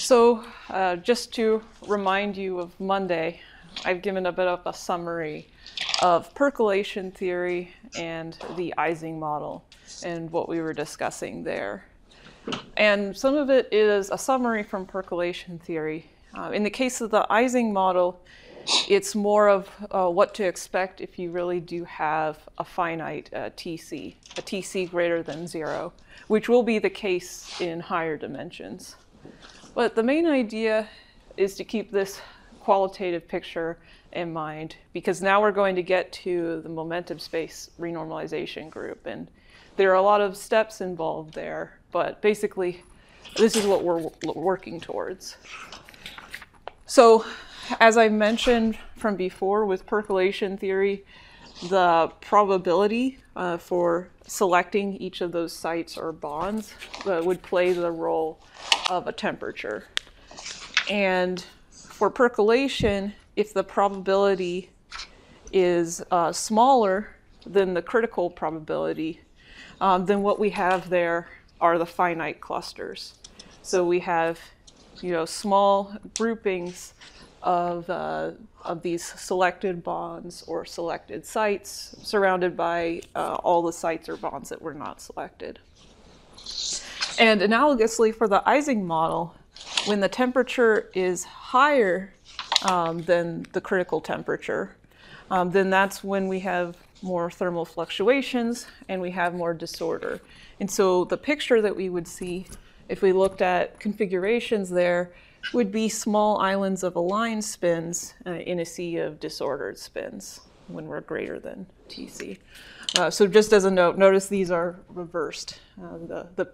So just to remind you of Monday, I've given a bit of a summary of percolation theory and the Ising model and what we were discussing there. And some of it is a summary from percolation theory. In the case of the Ising model, it's more of what to expect if you really do have a finite TC, a TC greater than 0, which will be the case in higher dimensions. But the main idea is to keep this qualitative picture in mind, because now we're going to get to the momentum space renormalization group. And there are a lot of steps involved there, but basically, this is what we're working towards. So, as I mentioned from before with percolation theory, the probability for selecting each of those sites or bonds would play the role of a temperature. And for percolation, if the probability is smaller than the critical probability, then what we have there are the finite clusters. So we have, small groupings of these selected bonds or selected sites surrounded by all the sites or bonds that were not selected. And analogously for the Ising model, when the temperature is higher than the critical temperature, then that's when we have more thermal fluctuations and we have more disorder. And so the picture that we would see if we looked at configurations there would be small islands of aligned spins in a sea of disordered spins when we're greater than TC. So just as a note, notice these are reversed. The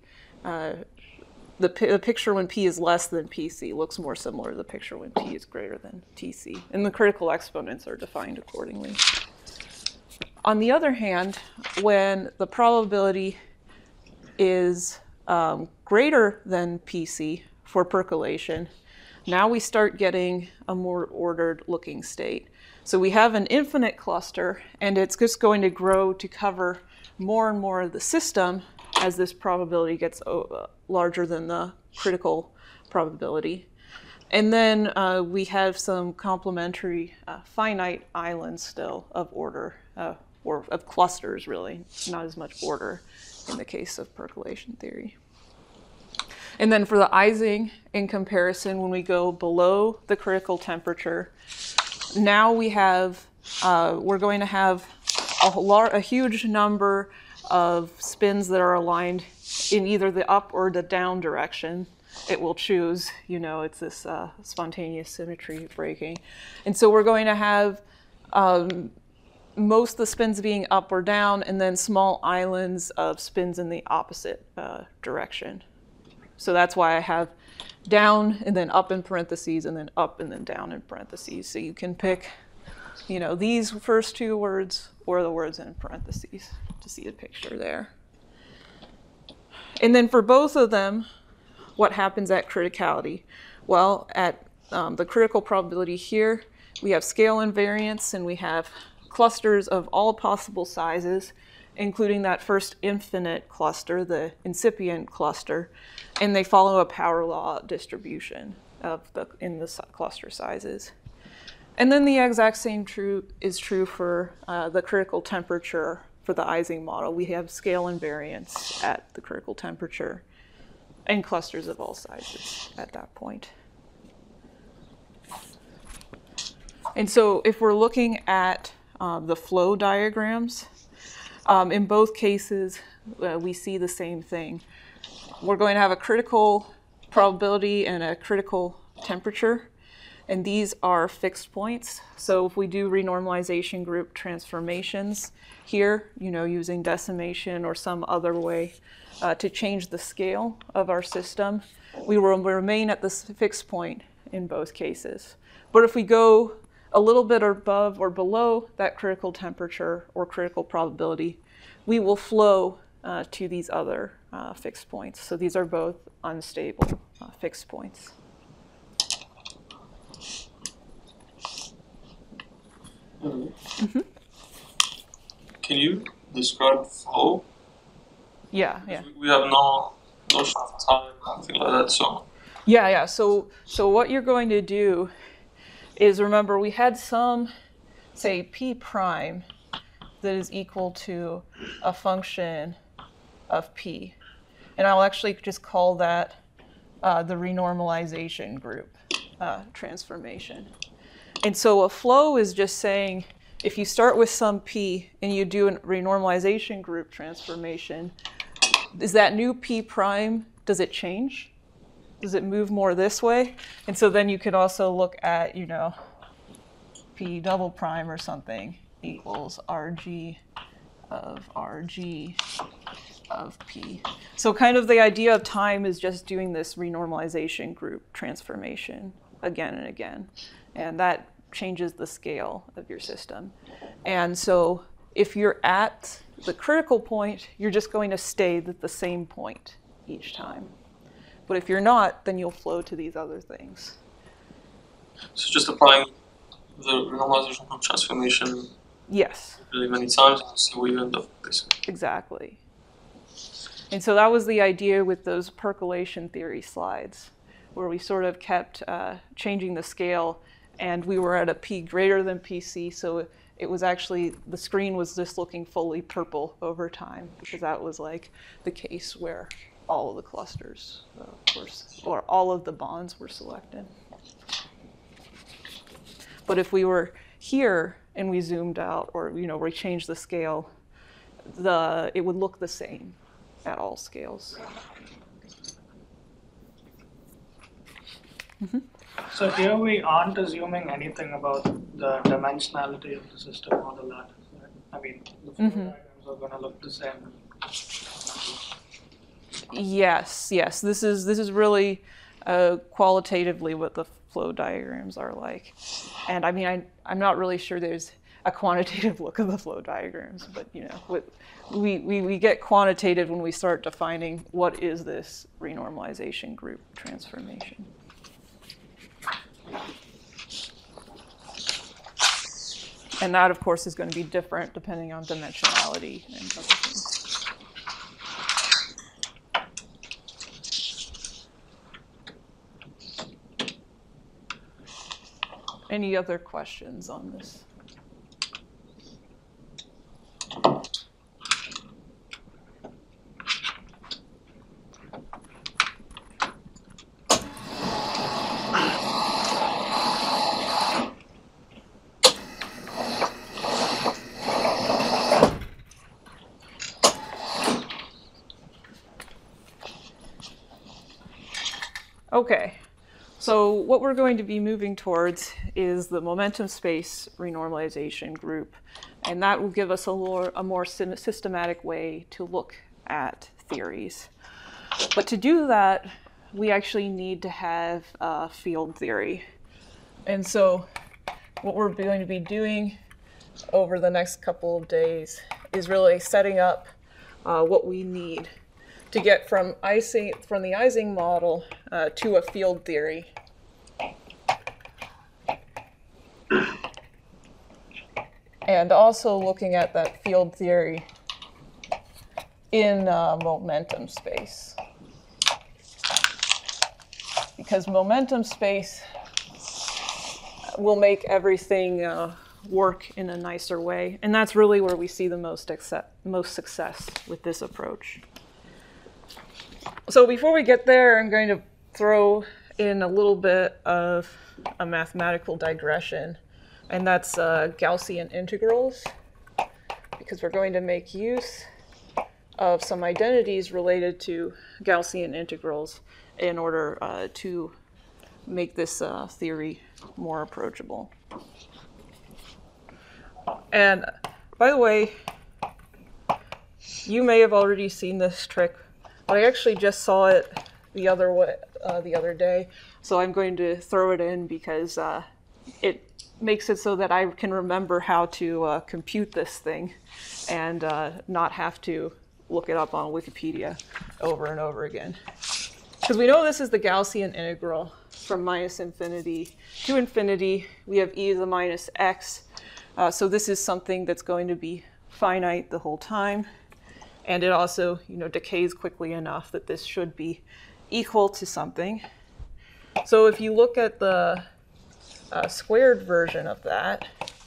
picture when P is less than PC looks more similar to the picture when P is greater than TC. And the critical exponents are defined accordingly. On the other hand, when the probability is greater than PC for percolation, now we start getting a more ordered looking state. So we have an infinite cluster, and it's just going to grow to cover more and more of the system as this probability gets larger than the critical probability. And then we have some complementary finite islands still of order, or of clusters really, not as much order in the case of percolation theory. And then for the Ising, in comparison, when we go below the critical temperature, now we have, we're going to have a huge number of spins that are aligned in either the up or the down direction. It will choose, it's this spontaneous symmetry breaking. And so we're going to have most of the spins being up or down, and then small islands of spins in the opposite direction. So that's why I have down and then up in parentheses and then up and then down in parentheses. So you can pick, these first two words or the words in parentheses to see the picture there. And then for both of them, what happens at criticality? Well, at the critical probability here, we have scale invariance and we have clusters of all possible sizes, including that first infinite cluster, the incipient cluster, and they follow a power law distribution in the cluster sizes. And then the exact same is true for the critical temperature for the Ising model. We have scale invariance at the critical temperature and clusters of all sizes at that point. And so if we're looking at the flow diagrams, in both cases, we see the same thing. We're going to have a critical probability and a critical temperature, and these are fixed points. So if we do renormalization group transformations here, using decimation or some other way to change the scale of our system, we will remain at this fixed point in both cases. But if we go a little bit above or below that critical temperature or critical probability, we will flow to these other fixed points. So these are both unstable fixed points. Mm-hmm. Can you describe flow? Yeah. We have no notion of time, nothing like that, so Yeah. So what you're going to do is, remember, we had some, say, p prime that is equal to a function of p. And I'll actually just call that the renormalization group transformation. And so a flow is just saying, if you start with some p and you do a renormalization group transformation, is that new p prime, does it change? Does it move more this way? And so then you could also look at, p double prime or something equals rg of p. So kind of the idea of time is just doing this renormalization group transformation again and again. And that changes the scale of your system. And so if you're at the critical point, you're just going to stay at the same point each time. But if you're not, then you'll flow to these other things. So just applying the renormalization group transformation Yes. really many times and see where you end up, basically. Exactly. And so that was the idea with those percolation theory slides, where we sort of kept changing the scale, and we were at a p greater than pc, so it was actually, the screen was just looking fully purple over time, because that was like the case where all of the clusters or all of the bonds were selected. But if we were here and we zoomed out, or we changed the scale, it would look the same at all scales. Mm-hmm. So here we aren't assuming anything about the dimensionality of the system or the lattice, right? I mean, the flow diagrams are going to look the same. Yes. This is really qualitatively what the flow diagrams are like. And I mean, I'm not really sure there's a quantitative look of the flow diagrams, but we get quantitative when we start defining what is this renormalization group transformation. And that, of course, is going to be different depending on dimensionality and other things. Any other questions on this? Okay, so what we're going to be moving towards is the momentum space renormalization group, and that will give us a more systematic way to look at theories. But to do that, we actually need to have field theory. And so what we're going to be doing over the next couple of days is really setting up what we need to get from the Ising model to a field theory. And also looking at that field theory in momentum space. Because momentum space will make everything work in a nicer way. And that's really where we see the most success with this approach. So before we get there, I'm going to throw in a little bit of a mathematical digression, and that's Gaussian integrals, because we're going to make use of some identities related to Gaussian integrals in order to make this theory more approachable. And by the way, you may have already seen this trick, but I actually just saw it the other day, so I'm going to throw it in because it makes it so that I can remember how to compute this thing and not have to look it up on Wikipedia over and over again. Because we know this is the Gaussian integral from minus infinity to infinity. We have e to the minus x. So this is something that's going to be finite the whole time. And it also, decays quickly enough that this should be equal to something. So if you look at the squared version of that,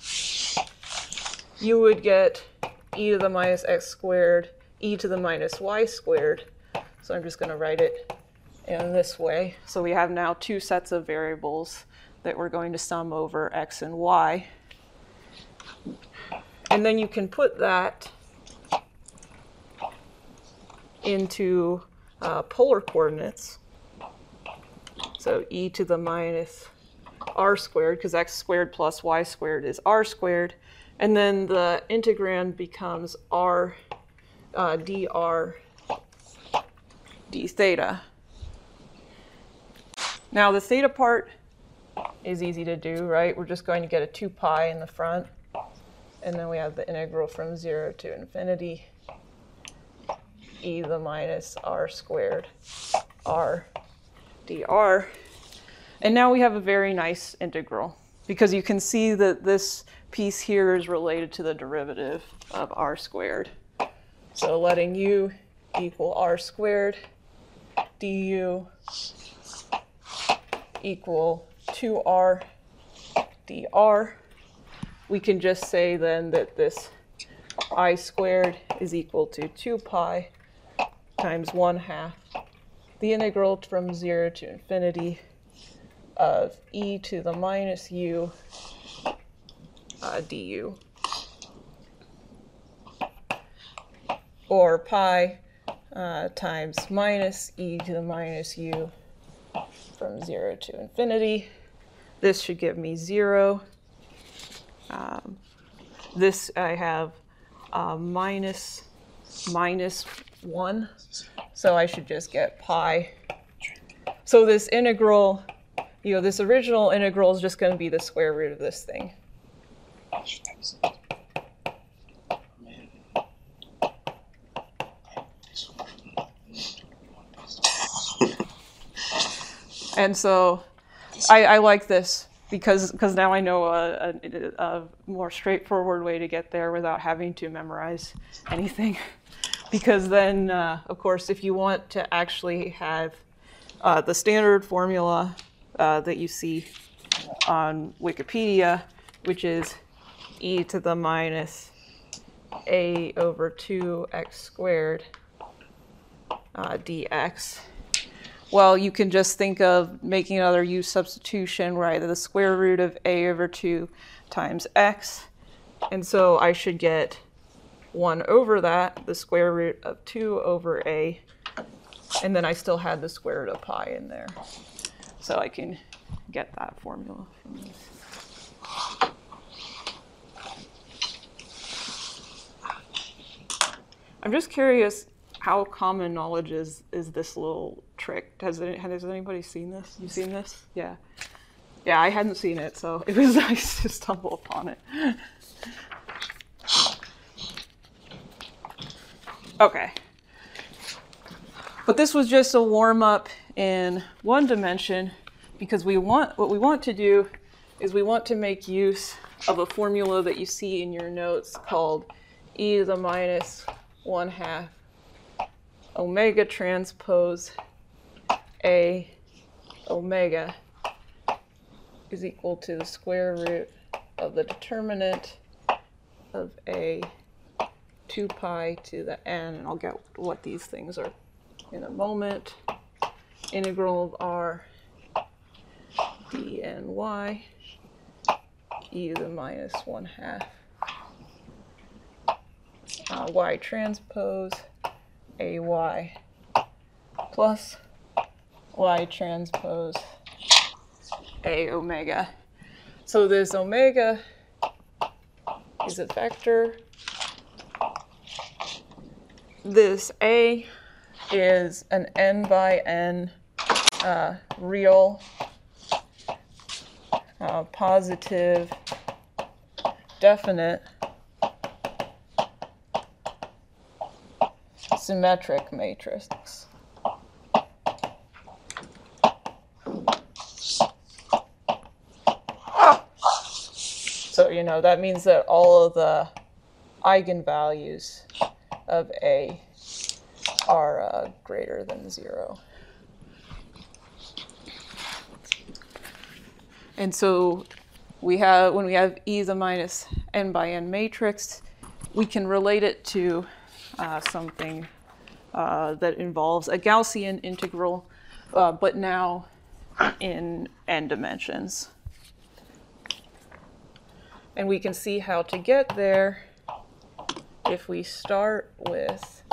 you would get e to the minus x squared, e to the minus y squared. So I'm just going to write it in this way. So we have now two sets of variables that we're going to sum over x and y. And then you can put that into polar coordinates. So e to the minus r squared, because x squared plus y squared is r squared. And then the integrand becomes r dr d theta. Now the theta part is easy to do, right? We're just going to get a 2 pi in the front. And then we have the integral from 0 to infinity e to the minus r squared r dr. And now we have a very nice integral, because you can see that this piece here is related to the derivative of r squared. So letting u equal r squared du equal 2r dr, we can just say then that this I squared is equal to 2 pi times 1/2 the integral from 0 to infinity of e to the minus u du, or pi times minus e to the minus u from 0 to infinity. This should give me 0. This I have minus 1, so I should just get pi. So this integral, this original integral is just going to be the square root of this thing. And so I like this because now I know a more straightforward way to get there without having to memorize anything. Because then, of course, if you want to actually have the standard formula that you see on Wikipedia, which is e to the minus a over 2x squared dx. Well, you can just think of making another u substitution, right? The square root of a over 2 times x. And so I should get 1 over that, the square root of 2 over a. And then I still had the square root of pi in there. So I can get that formula from this. I'm just curious how common knowledge is this little trick. Has anybody seen this? You seen this? Yeah. Yeah, I hadn't seen it, so it was nice to stumble upon it. Okay. But this was just a warm-up in one dimension, because what we want to do is we want to make use of a formula that you see in your notes called e to the minus 1/2 omega transpose a omega is equal to the square root of the determinant of a 2 pi to the n, and I'll get what these things are in a moment. Integral of r dny e to the minus 1/2 y transpose ay plus y transpose a omega. So this omega is a vector. This a is an n by n real positive definite symmetric matrix. So, that means that all of the eigenvalues of A are greater than 0. And so when we have E to the minus n by n matrix, we can relate it to something that involves a Gaussian integral, but now in n dimensions. And we can see how to get there if we start with,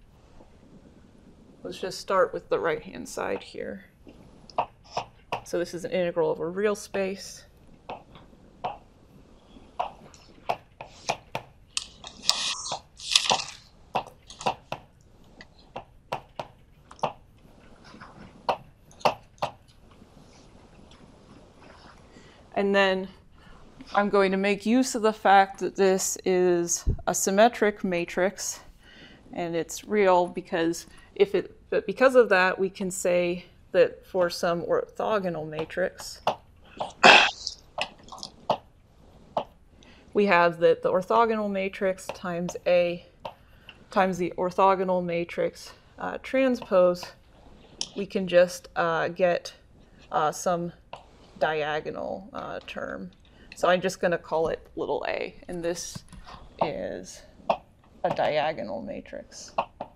let's just start with the right-hand side here. So this is an integral over real space. And then I'm going to make use of the fact that this is a symmetric matrix, and it's real because because of that, we can say that for some orthogonal matrix, we have that the orthogonal matrix times A times the orthogonal matrix transpose, we can just get some diagonal term. So I'm just going to call it little a, and this is a diagonal matrix.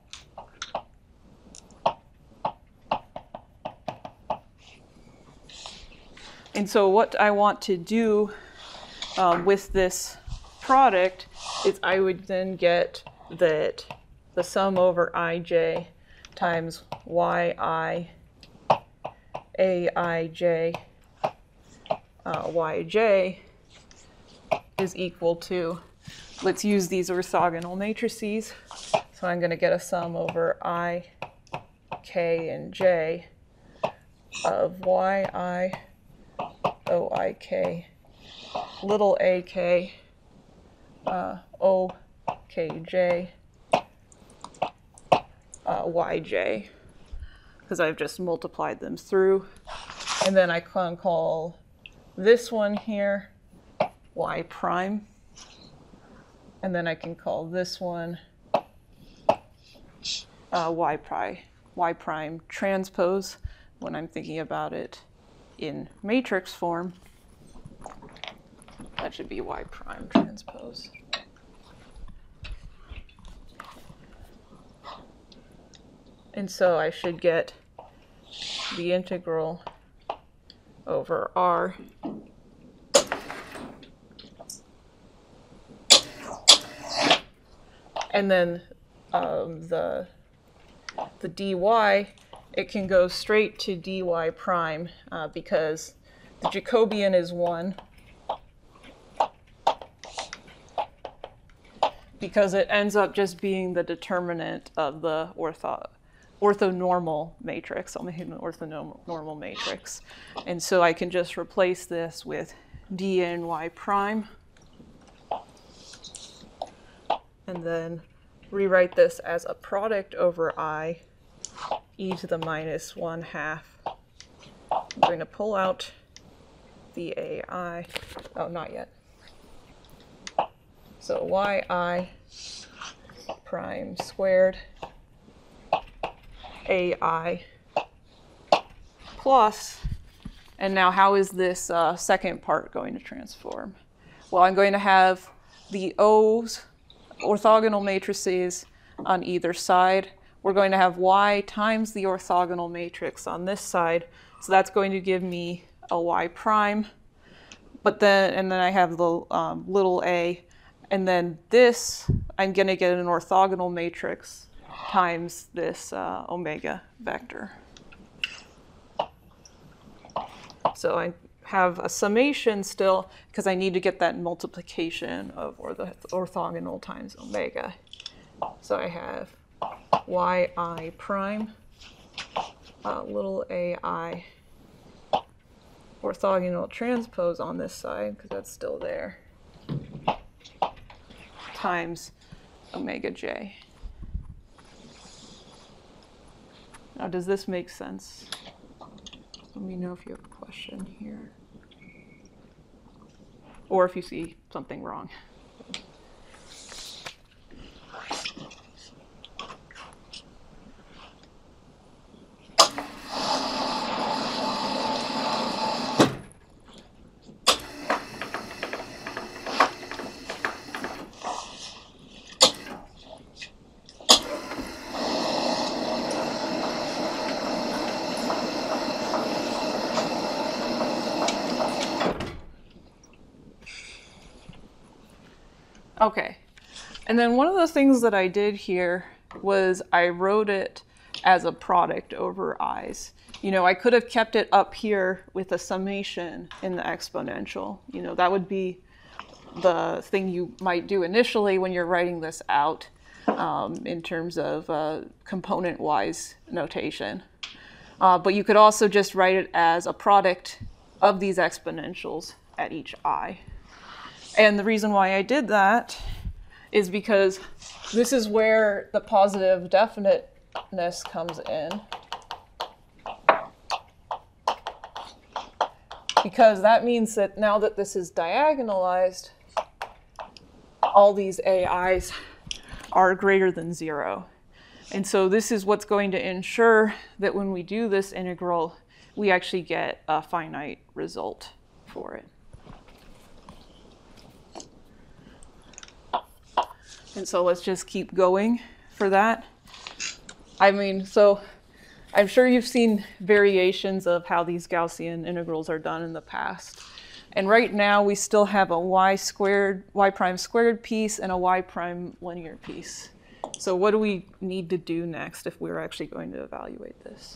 And so what I want to do with this product is I would then get that the sum over ij times yi aij yj is equal to, let's use these orthogonal matrices. So I'm going to get a sum over I, k, and j of yi oik little ak okj yj, because I've just multiplied them through. And then I can call this one here y prime, and then I can call this one y prime transpose when I'm thinking about it in matrix form. That should be y prime transpose. And so I should get the integral over R and then the dy, it can go straight to dy prime because the Jacobian is 1, because it ends up just being the determinant of the orthonormal matrix. I'll make it an orthonormal matrix. And so I can just replace this with dny prime, and then rewrite this as a product over I e to the minus 1/2. I'm going to pull out the ai. Oh, not yet. So yi prime squared ai plus, and now how is this second part going to transform? Well, I'm going to have the O's, orthogonal matrices, on either side. We're going to have y times the orthogonal matrix on this side, so that's going to give me a y prime. But then I have the little a, and then this, I'm going to get an orthogonal matrix times this omega vector. So I have a summation still, because I need to get that multiplication of the orthogonal times omega. So I have yi prime, little ai, orthogonal transpose on this side, because that's still there, times omega j. Now, does this make sense? Let me know if you have a question here, or if you see something wrong. Okay. And then one of the things that I did here was I wrote it as a product over i's. You know, I could have kept it up here with a summation in the exponential. You know, that would be the thing you might do initially when you're writing this out in terms of component-wise notation. But you could also just write it as a product of these exponentials at each I. And the reason why I did that is because this is where the positive definiteness comes in. Because that means that now that this is diagonalized, all these AIs are greater than 0. And so this is what's going to ensure that when we do this integral, we actually get a finite result for it. And so let's just keep going for that. I mean, so I'm sure you've seen variations of how these Gaussian integrals are done in the past. And right now we still have a y prime squared piece and a y prime linear piece. So what do we need to do next if we're actually going to evaluate this?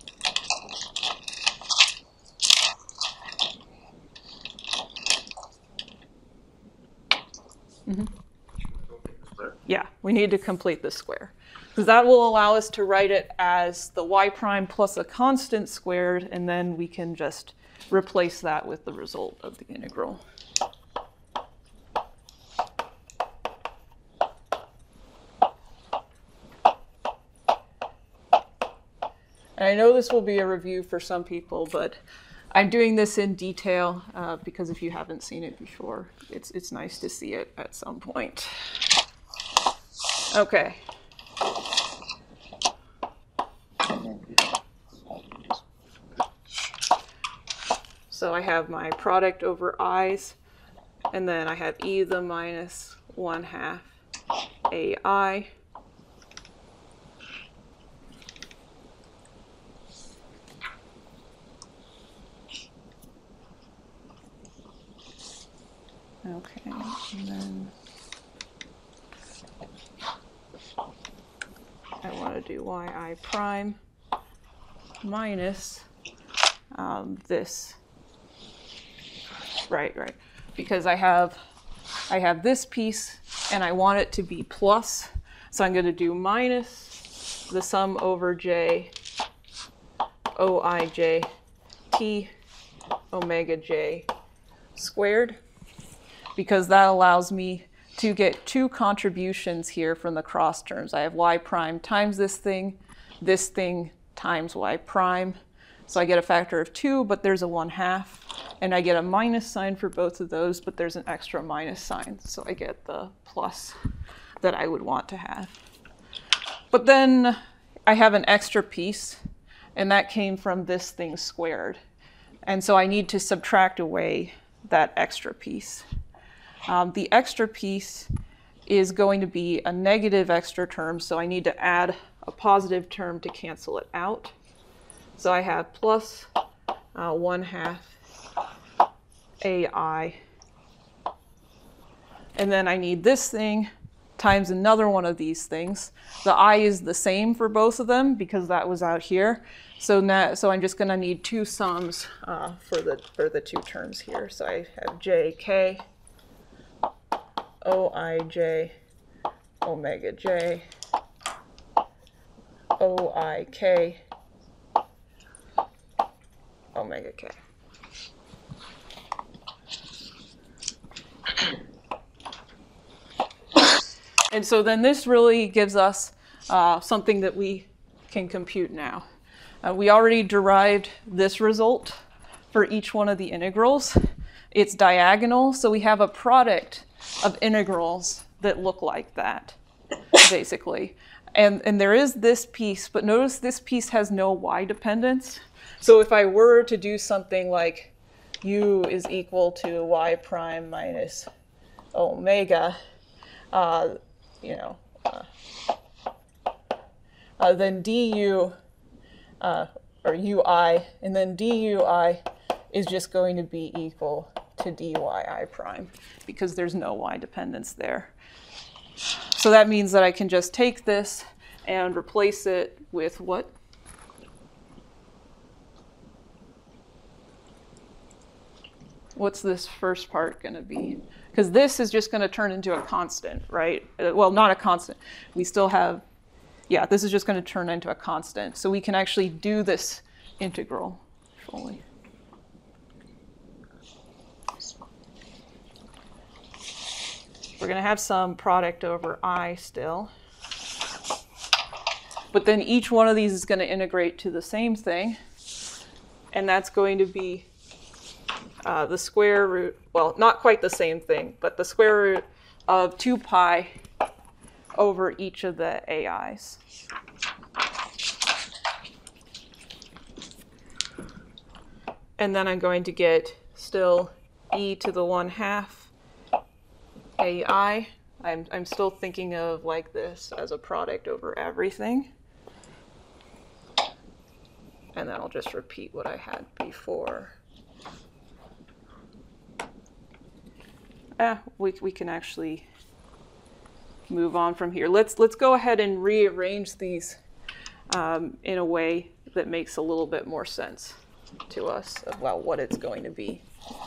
Mm-hmm. Yeah, we need to complete the square. Because that will allow us to write it as the y prime plus a constant squared, and then we can just replace that with the result of the integral. And I know this will be a review for some people, but I'm doing this in detail because if you haven't seen it before, it's nice to see it at some point. Okay. So I have my product over i's, and then I have e to the minus 1/2 ai. Okay, and then I want to do yi prime minus this. Right, because I have this piece and I want it to be plus, so I'm going to do minus the sum over j oij t omega j squared, because that allows me to get two contributions here from the cross terms. I have y prime times this thing times y prime. So I get a factor of 2, but there's a 1/2. And I get a minus sign for both of those, but there's an extra minus sign. So I get the plus that I would want to have. But then I have an extra piece, and that came from this thing squared. And so I need to subtract away that extra piece. The extra piece is going to be a negative extra term, so I need to add a positive term to cancel it out. So I have plus 1/2 ai. And then I need this thing times another one of these things. The I is the same for both of them because that was out here. So I'm just going to need two sums for the two terms here. So I have jk oij omega j oik omega k. And so then this really gives us something that we can compute now. We already derived this result for each one of the integrals. It's diagonal, so we have a product of integrals that look like that, basically. And there is this piece, but notice this piece has no y dependence. So if I were to do something like u is equal to y prime minus omega, then du, or ui, and then dui is just going to be equal to dyi prime because there's no y dependence there. So that means that I can just take this and replace it with what? What's this first part going to be? Because this is just going to turn into a constant, right? Well, not a constant. We still have, yeah, this is just going to turn into a constant. So we can actually do this integral fully. We're going to have some product over I still. But then each one of these is going to integrate to the same thing. And that's going to be the square root, well, not quite the same thing, but the square root of 2 pi over each of the AIs. And then I'm going to get still e to the 1/2 AI. I'm still thinking of like this as a product over everything. And then I'll just repeat what I had before. We can actually move on from here. Let's go ahead and rearrange these in a way that makes a little bit more sense to us about what it's going to be.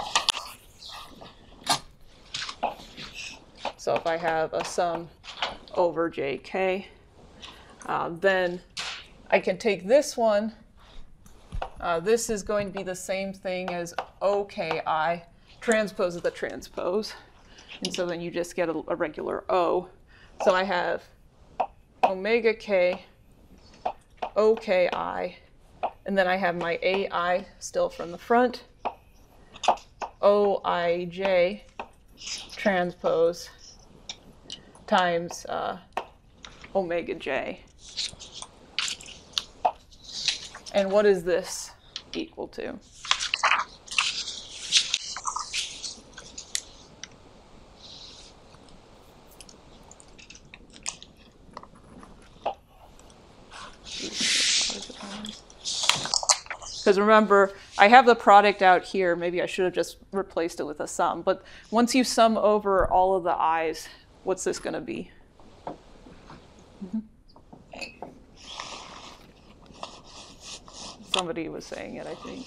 So if I have a sum over jk, then I can take this one. This is going to be the same thing as OKI. Transpose is the transpose. And so then you just get a regular O. So I have omega k, OKI, and then I have my AI still from the front, OIJ transpose times omega j. And what is this equal to? Because remember, I have the product out here. Maybe I should have just replaced it with a sum. But once you sum over all of the i's, what's this going to be? Mm-hmm. Somebody was saying it, I think.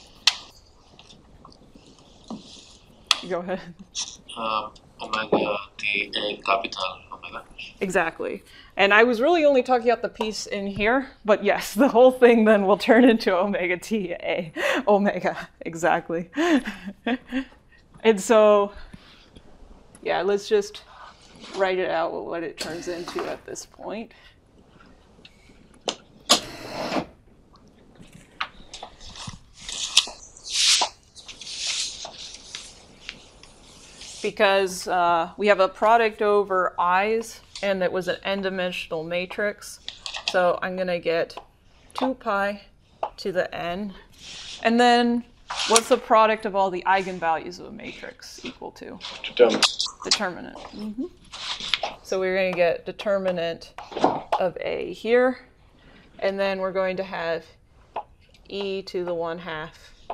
Go ahead. Omega t a capital omega. Exactly. And I was really only talking about the piece in here, but yes, the whole thing then will turn into omega t a omega. Exactly. And so, yeah, let's just write it out what it turns into at this point. Because we have a product over i's, and it was an n-dimensional matrix. So I'm going to get 2 pi to the n. And then what's the product of all the eigenvalues of a matrix equal to? Determinant. Mm-hmm. So we're going to get determinant of A here. And then we're going to have e to the 1/2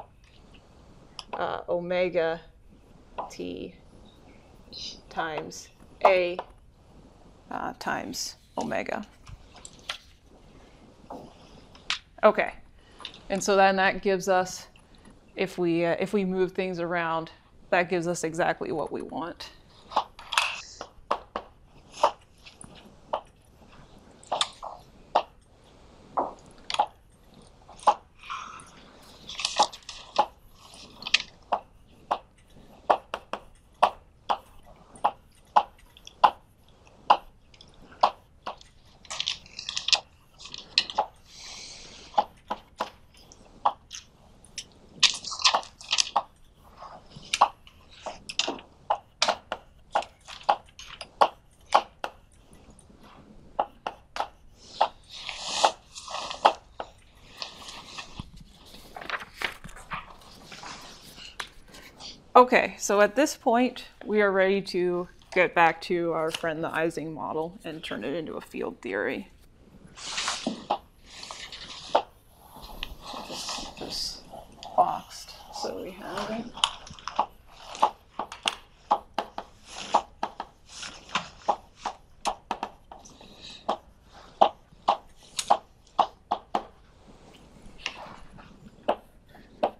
omega t times A times omega. Okay, and so then that gives us, if we move things around, that gives us exactly what we want. Okay, so at this point, we are ready to get back to our friend the Ising model and turn it into a field theory. I'll just keep this boxed so we have it.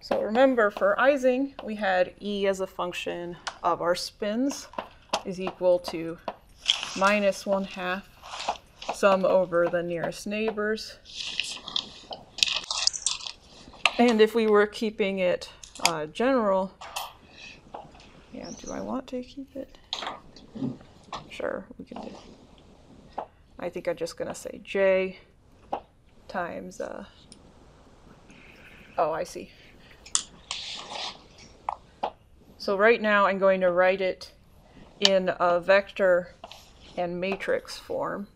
So remember, for Ising, we had E as a function of our spins is equal to minus 1/2 sum over the nearest neighbors. And if we were keeping it general, yeah, do I want to keep it? Sure, we can do. I think I'm just going to say J times, oh, I see. So right now I'm going to write it in a vector and matrix form.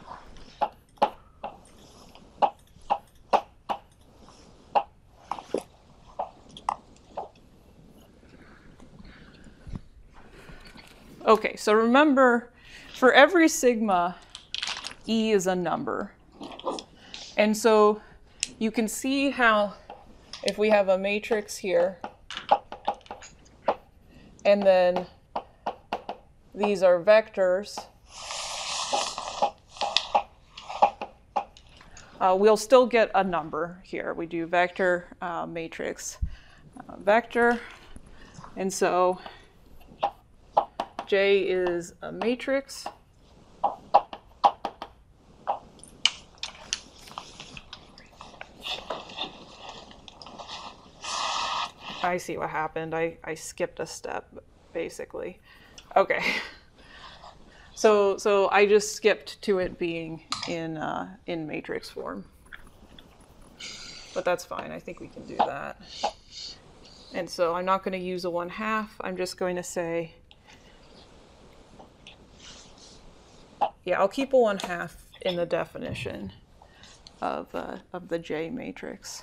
Okay, so remember, for every sigma, E is a number. And so you can see how if we have a matrix here, and then these are vectors, we'll still get a number here. We do vector, matrix, vector, and so J is a matrix. I see what happened. I skipped a step, basically. Okay. So I just skipped to it being in matrix form. But that's fine. I think we can do that. And so I'm not going to use a 1/2. I'm just going to say, yeah, I'll keep a 1/2 in the definition of the J matrix.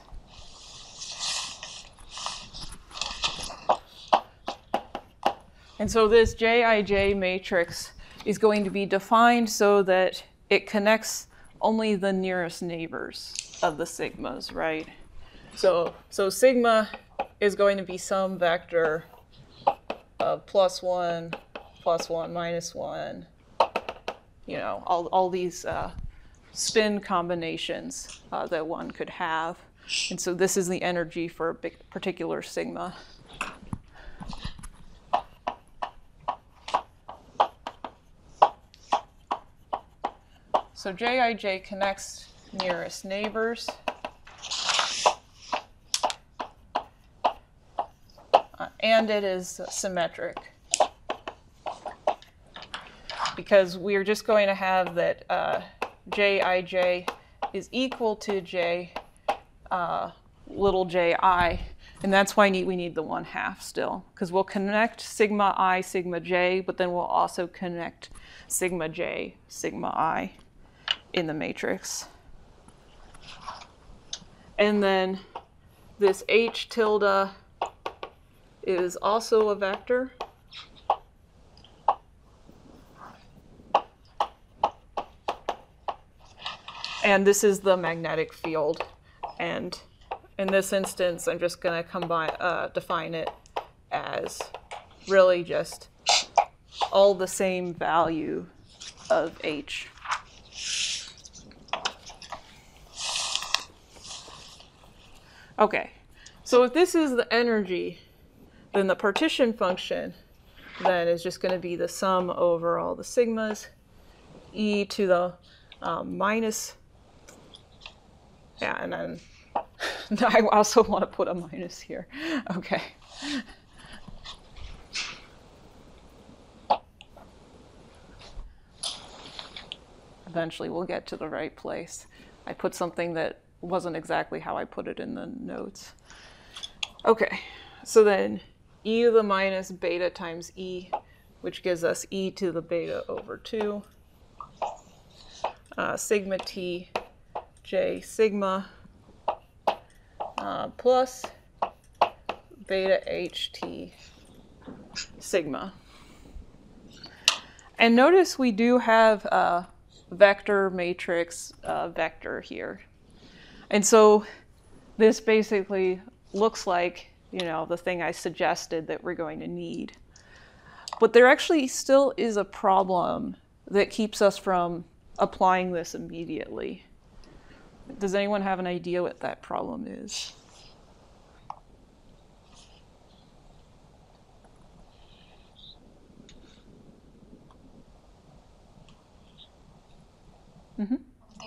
And so this Jij matrix is going to be defined so that it connects only the nearest neighbors of the sigmas, right? So sigma is going to be some vector of +1, +1, -1, you know, all these spin combinations that one could have. And so this is the energy for a particular sigma. So Jij connects nearest neighbors. And it is symmetric. Because we're just going to have that Jij is equal to J little ji. And that's why we need the 1/2 still. Because we'll connect sigma I, sigma j, but then we'll also connect sigma j, sigma I in the matrix. And then this H tilde is also a vector. And this is the magnetic field. And in this instance, I'm just going to define it as really just all the same value of H. Okay, so if this is the energy, then the partition function then is just going to be the sum over all the sigmas, e to the minus, yeah, and then I also want to put a minus here. Okay. Eventually we'll get to the right place. I put something that wasn't exactly how I put it in the notes. Okay, so then e to the minus beta times e, which gives us e to the beta over 2, sigma t j sigma plus beta ht sigma. And notice we do have a vector matrix vector here. And so this basically looks like, you know, the thing I suggested that we're going to need. But there actually still is a problem that keeps us from applying this immediately. Does anyone have an idea what that problem is?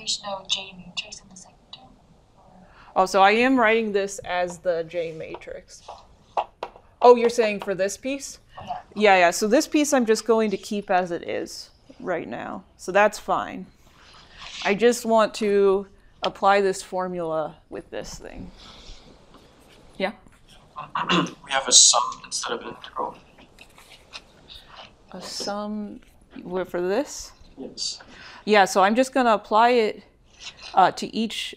there's no J matrix in the second term? Oh, so I am writing this as the J matrix. Oh, you're saying for this piece? Yeah. Yeah. So this piece I'm just going to keep as it is right now. So that's fine. I just want to apply this formula with this thing. Yeah? We have a sum instead of an integral. A sum for this? Yes. Yeah, so I'm just going to apply it to each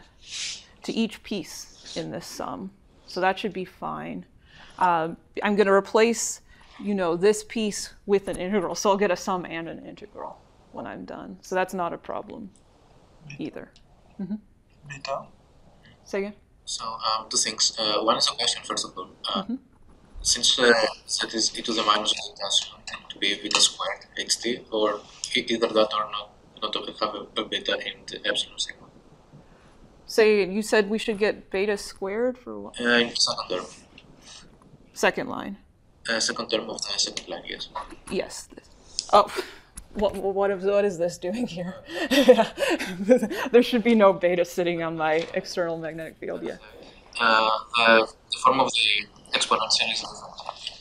piece in this sum. So that should be fine. I'm going to replace, this piece with an integral. So I'll get a sum and an integral when I'm done. So that's not a problem either. Beta. Say again? So two things. One is a question, first of all. Since z is e to the minus beta, shouldn't tend to be beta squared ht, or either that or not to have a beta in the epsilon segment. Say, you said we should get beta squared for what? In second term. Second line. Second term of the second line, yes. Yes. Oh, what is this doing here? There should be no beta sitting on my external magnetic field yet. The form of the exponential is different.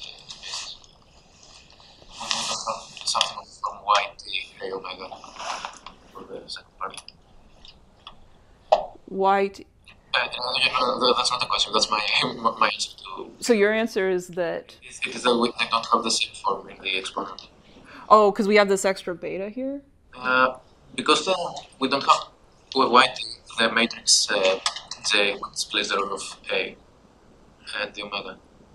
We don't have something from y to a omega for the second part. White. That's not a question. That's my answer to. So your answer is that. It is that they don't have the same form in the exponent. Oh, because we have this extra beta here? Because we don't have y the matrix J displays the role of A and the omega.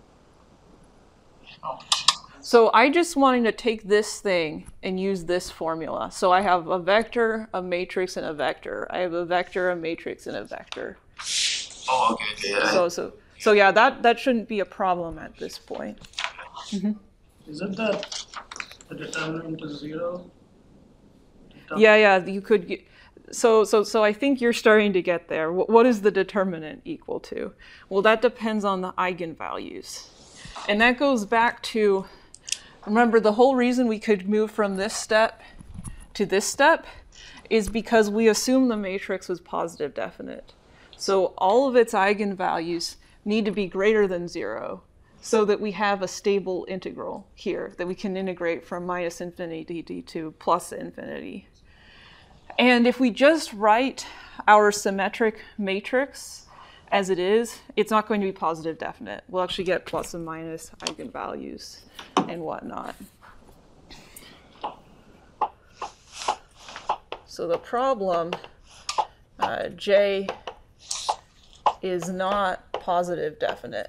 So I just wanted to take this thing and use this formula. So I have a vector, a matrix, and a vector. I have a vector, a matrix, and a vector. Oh, okay. Yeah. So yeah, that shouldn't be a problem at this point. Is it that the determinant is 0? Yeah, you could get. So I think you're starting to get there. What is the determinant equal to? Well, that depends on the eigenvalues. And that goes back to, remember, the whole reason we could move from this step to this step is because we assume the matrix was positive definite. So all of its eigenvalues need to be greater than 0 so that we have a stable integral here that we can integrate from minus infinity to plus infinity. And if we just write our symmetric matrix as it is, it's not going to be positive definite. We'll actually get plus and minus eigenvalues and whatnot. So the problem, J is not positive definite.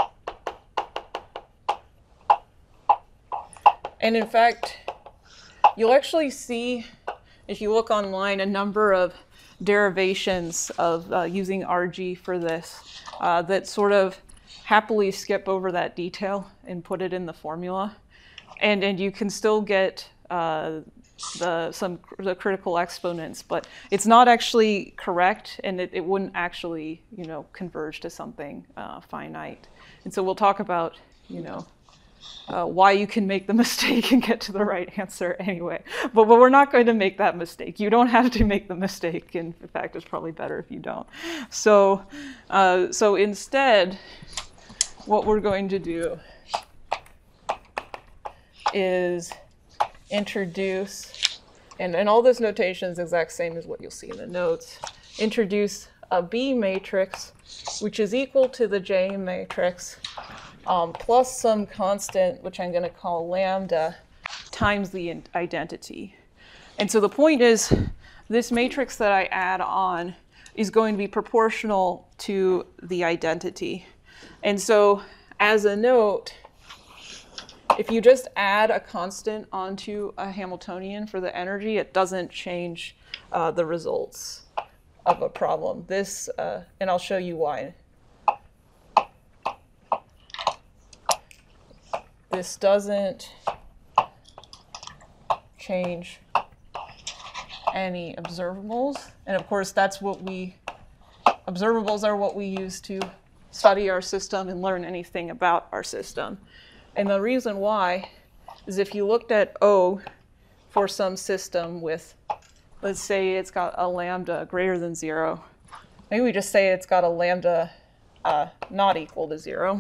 And in fact, you'll actually see, if you look online, a number of derivations of using RG for this that sort of happily skip over that detail and put it in the formula. And you can still get the critical exponents, but it's not actually correct, and it wouldn't actually, converge to something finite. And so we'll talk about, why you can make the mistake and get to the right answer anyway. But we're not going to make that mistake. You don't have to make the mistake. In fact, it's probably better if you don't. So instead, what we're going to do is introduce, and all this notation is the exact same as what you'll see in the notes, introduce a B matrix, which is equal to the J matrix, plus some constant, which I'm going to call lambda, times the identity. And so the point is, this matrix that I add on is going to be proportional to the identity. And so as a note, if you just add a constant onto a Hamiltonian for the energy, it doesn't change the results of a problem. This, and I'll show you why. This doesn't change any observables. And of course, that's what observables are what we use to study our system and learn anything about our system. And the reason why is if you looked at O for some system with let's say it's got a lambda greater than 0. Maybe we just say it's got a lambda not equal to 0.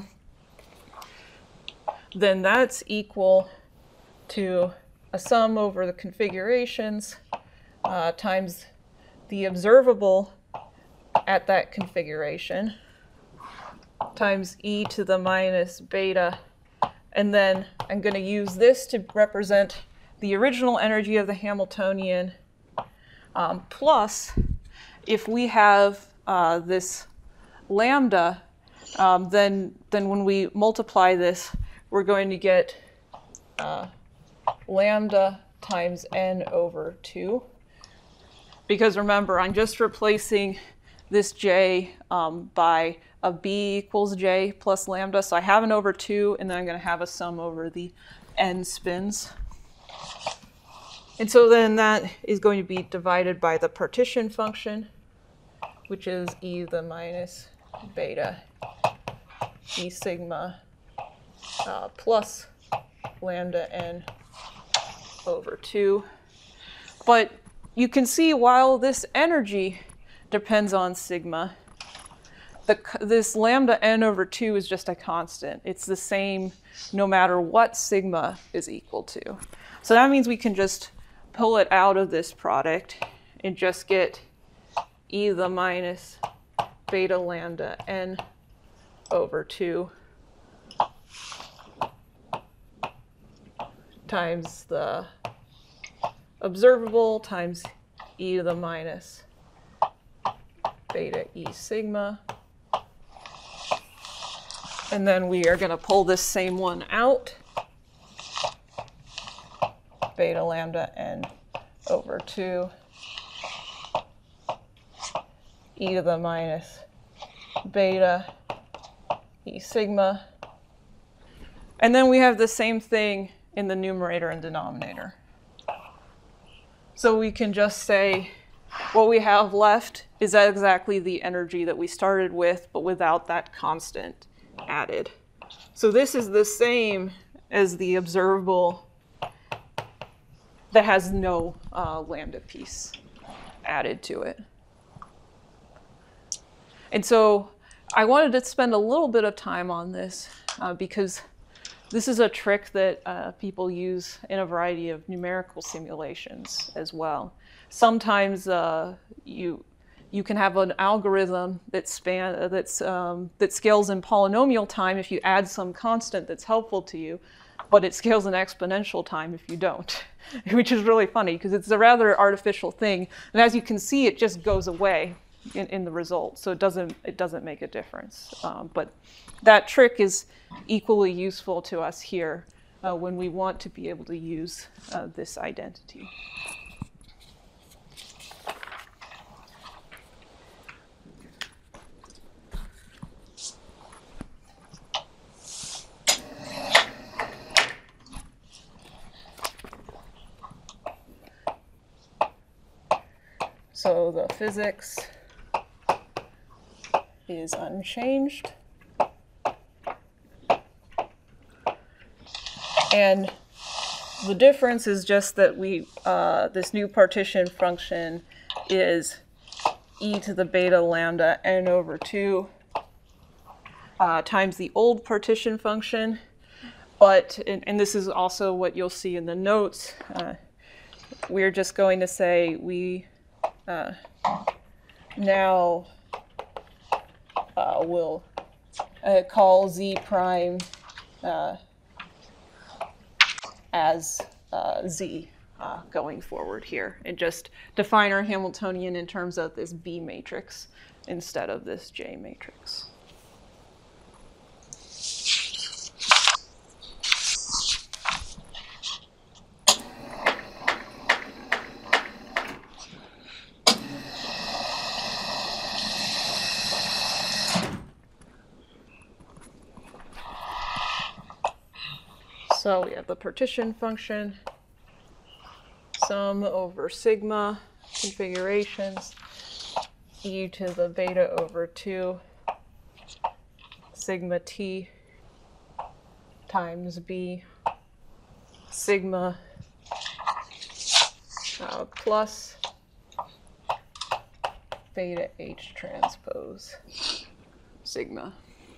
Then that's equal to a sum over the configurations times the observable at that configuration times e to the minus beta. And then I'm going to use this to represent the original energy of the Hamiltonian plus if we have this lambda, then when we multiply this, we're going to get lambda times n over 2. Because remember, I'm just replacing this j by a b equals j plus lambda. So I have an over 2, and then I'm going to have a sum over the n spins. And so then that is going to be divided by the partition function, which is e to the minus beta e sigma plus lambda n over 2. But you can see while this energy depends on sigma, this lambda n over 2 is just a constant. It's the same no matter what sigma is equal to. So that means we can just pull it out of this product and just get e to the minus beta lambda n over 2 times the observable times e to the minus beta e sigma. And then we are going to pull this same one out, beta lambda n over 2 e to the minus beta e sigma. And then we have the same thing in the numerator and denominator. So we can just say what we have left is exactly the energy that we started with, but without that constant added. So this is the same as the observable that has no lambda piece added to it. And so I wanted to spend a little bit of time on this because this is a trick that people use in a variety of numerical simulations as well. Sometimes you can have an algorithm that scales in polynomial time if you add some constant that's helpful to you, but it scales in exponential time if you don't, which is really funny because it's a rather artificial thing. And as you can see, it just goes away in the result, so it doesn't make a difference. But that trick is equally useful to us here when we want to be able to use this identity. So the physics is unchanged. And the difference is just that this new partition function is e to the beta lambda n over 2 times the old partition function. But, and this is also what you'll see in the notes, we're just going to say we now will call z prime as z going forward here, and just define our Hamiltonian in terms of this B matrix instead of this J matrix. So we have the partition function, sum over sigma configurations, e to the beta over 2 sigma t times b sigma plus beta H transpose sigma.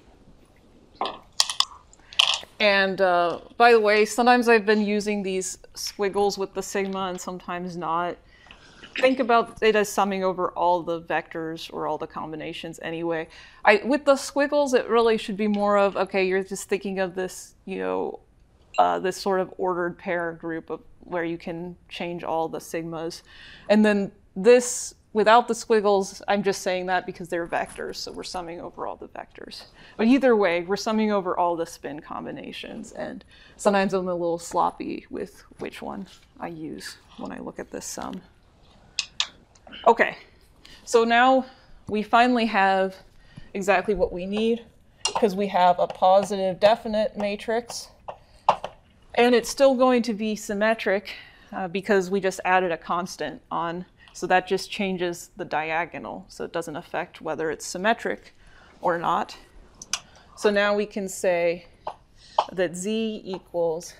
And by the way, sometimes I've been using these squiggles with the sigma and sometimes not. Think about it as summing over all the vectors or all the combinations anyway. With the squiggles, it really should be more of, okay, you're just thinking of this, this sort of ordered pair group of where you can change all the sigmas. And then this, without the squiggles, I'm just saying that because they're vectors, so we're summing over all the vectors. But either way, we're summing over all the spin combinations, and sometimes I'm a little sloppy with which one I use when I look at this sum. Okay, so now we finally have exactly what we need because we have a positive definite matrix, and it's still going to be symmetric because we just added a constant on. So that just changes the diagonal, so it doesn't affect whether it's symmetric or not. So now we can say that Z equals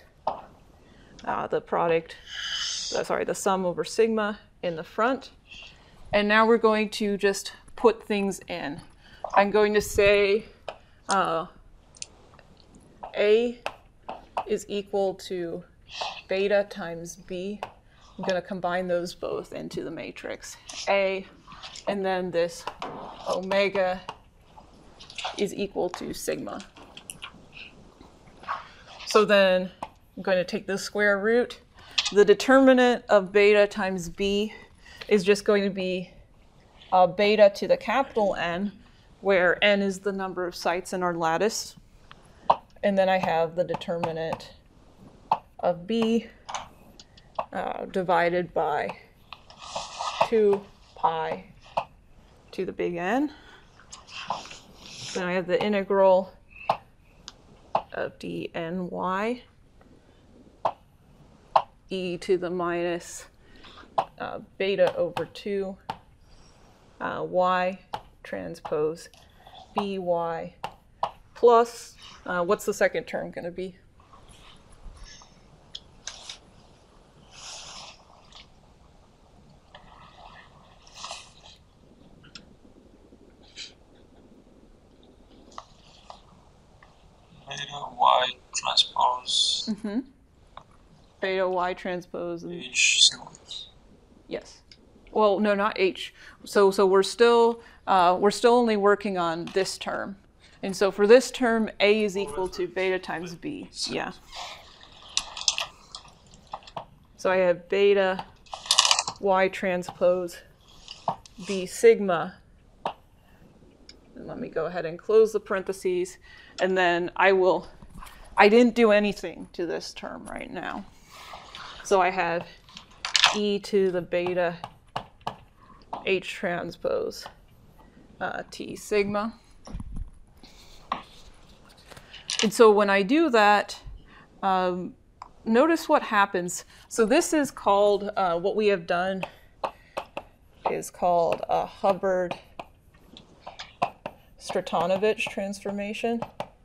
the sum over sigma in the front. And now we're going to just put things in. I'm going to say A is equal to beta times B. I'm going to combine those both into the matrix A, and then this omega is equal to sigma. So then I'm going to take the square root. The determinant of beta times B is just going to be beta to the capital N, where N is the number of sites in our lattice. And then I have the determinant of B divided by 2 pi to the big N. Then I have the integral of dny e to the minus beta over 2 y transpose by plus, what's the second term going to be? Beta Y transpose Beta y transpose and H. yes. Well, no, not H. So we're still only working on this term. And so for this term, A is equal to beta times B. Yeah. So I have beta y transpose B sigma. And let me go ahead and close the parentheses. And then I didn't do anything to this term right now. So I have e to the beta H transpose T sigma. And so when I do that, notice what happens. So this is called, what we have done is called a Hubbard-Stratanovich transformation.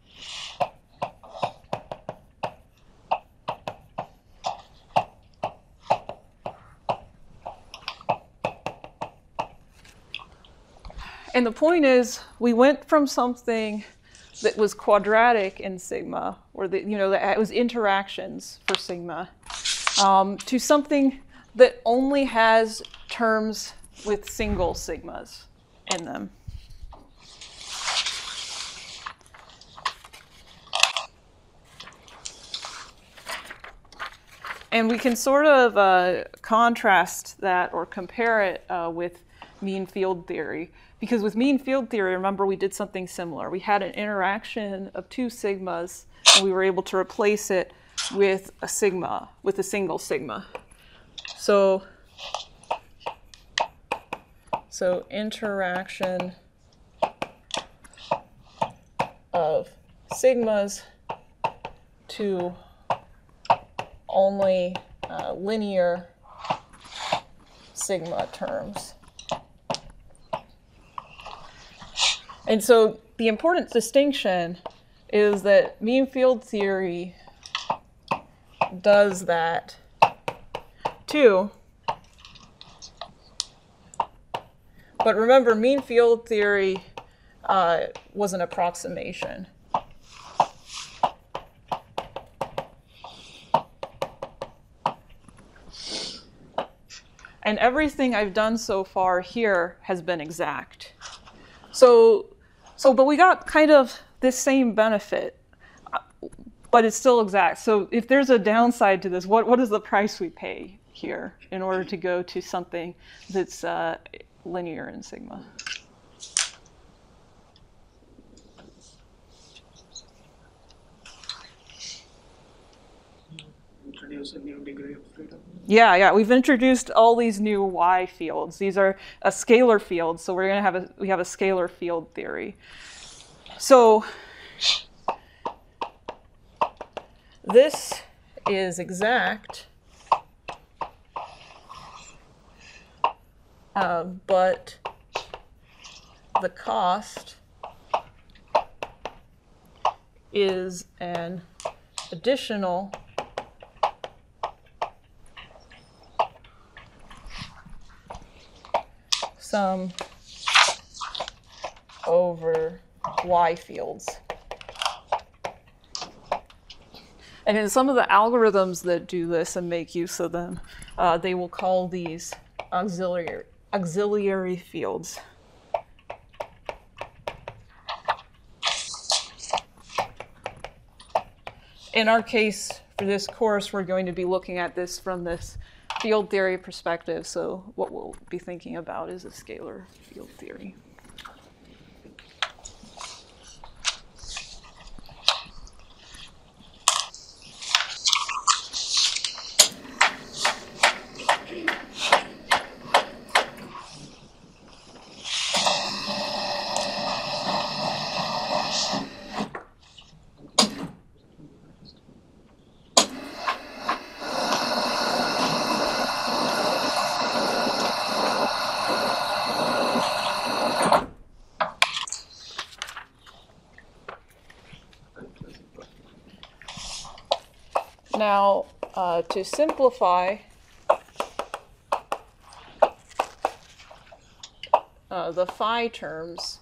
And the point is, we went from something that was quadratic in sigma, or that it was interactions for sigma, to something that only has terms with single sigmas in them. And we can sort of contrast that or compare it with mean field theory. Because with mean field theory, remember we did something similar. We had an interaction of 2 sigmas, and we were able to replace it with a sigma, with a single sigma. So interaction of sigmas to only linear sigma terms. And so the important distinction is that mean field theory does that too, But remember, mean field theory was an approximation. And everything I've done so far here has been exact. But we got kind of this same benefit, but it's still exact. So if there's a downside to this, what is the price we pay here in order to go to something that's linear in sigma? Introduce a new degree of freedom. Yeah, we've introduced all these new Y fields. These are a scalar field, so we have a scalar field theory. So this is exact, but the cost is an additional sum over Y fields. And in some of the algorithms that do this and make use of them, they will call these auxiliary fields. In our case, for this course, we're going to be looking at this from this field theory perspective. So what we'll be thinking about is a scalar field theory. Now, to simplify the phi terms,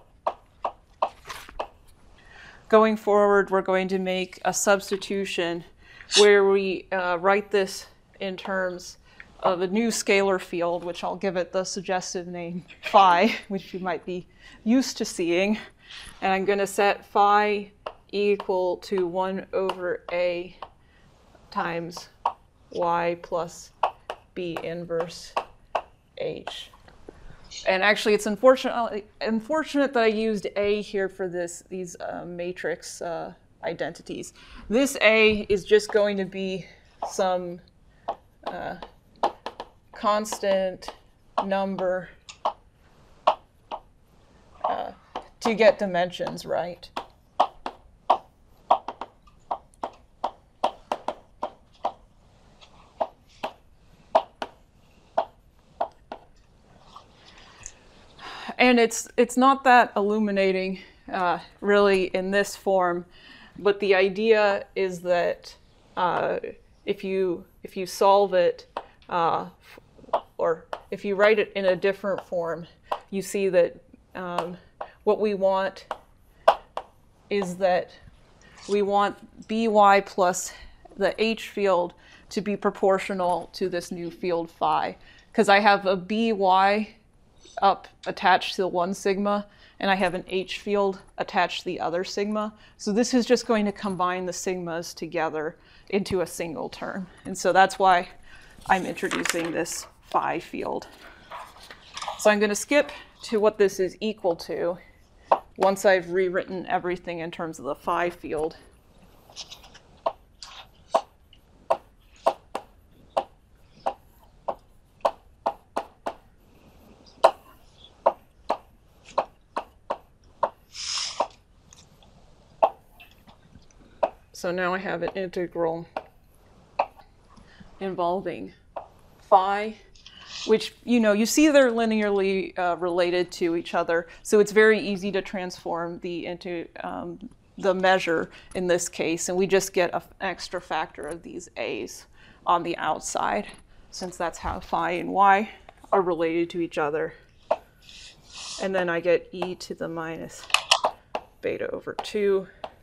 going forward, we're going to make a substitution where we write this in terms of a new scalar field, which I'll give it the suggestive name phi, which you might be used to seeing. And I'm going to set phi equal to 1 over a times y plus b inverse h. And actually, it's unfortunate that I used a here for these matrix identities. This a is just going to be some constant number to get dimensions right. And it's not that illuminating, really, in this form, but the idea is that if you solve it, or if you write it in a different form, you see that what we want is that we want by plus the h field to be proportional to this new field phi, because I have a by up attached to the one sigma, and I have an h field attached to the other sigma. So this is just going to combine the sigmas together into a single term. And so that's why I'm introducing this phi field. So I'm going to skip to what this is equal to once I've rewritten everything in terms of the phi field. So now I have an integral involving phi, which, you see they're linearly related to each other. So it's very easy to transform into the measure in this case. And we just get an extra factor of these a's on the outside, since that's how phi and y are related to each other. And then I get e to the minus beta over 2.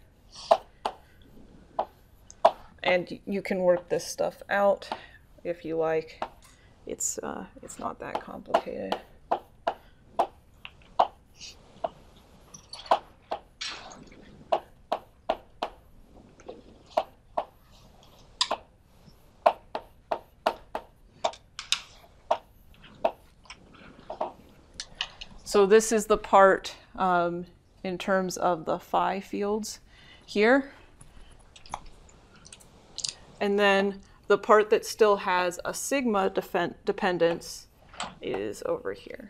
And you can work this stuff out if you like. It's not that complicated. So this is the part in terms of the phi fields here. And then the part that still has a sigma dependence is over here.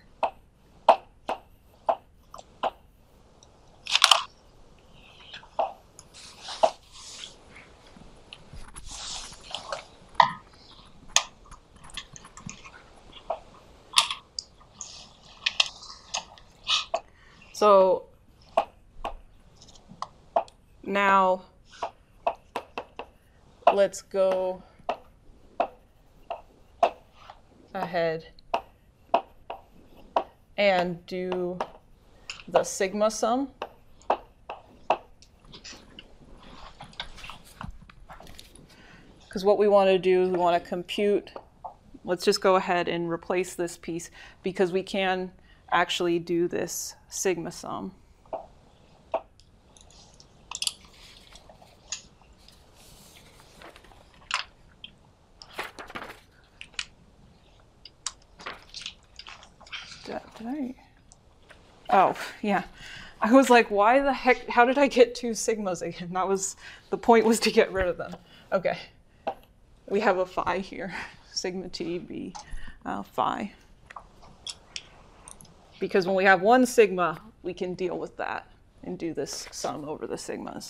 So now let's go ahead and do the sigma sum. Because what we want to do is we want to compute. Let's just go ahead and replace this piece because we can actually do this sigma sum. Did I? Oh, yeah. I was like, why the heck, how did I get 2 sigmas again? That was, the point was to get rid of them. Okay. We have a phi here. Sigma t be phi. Because when we have 1 sigma, we can deal with that and do this sum over the sigmas.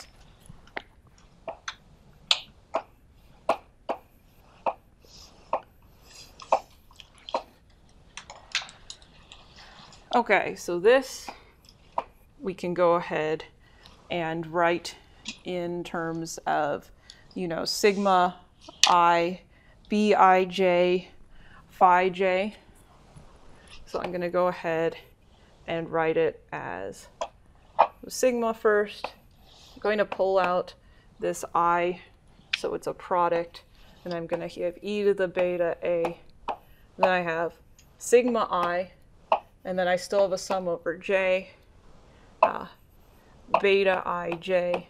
Okay, so this we can go ahead and write in terms of, you know, sigma I, bij, phi j. So I'm going to go ahead and write it as sigma first. I'm going to pull out this I, so it's a product, and I'm going to have e to the beta a. Then I have sigma I, and then I still have a sum over j, beta ij,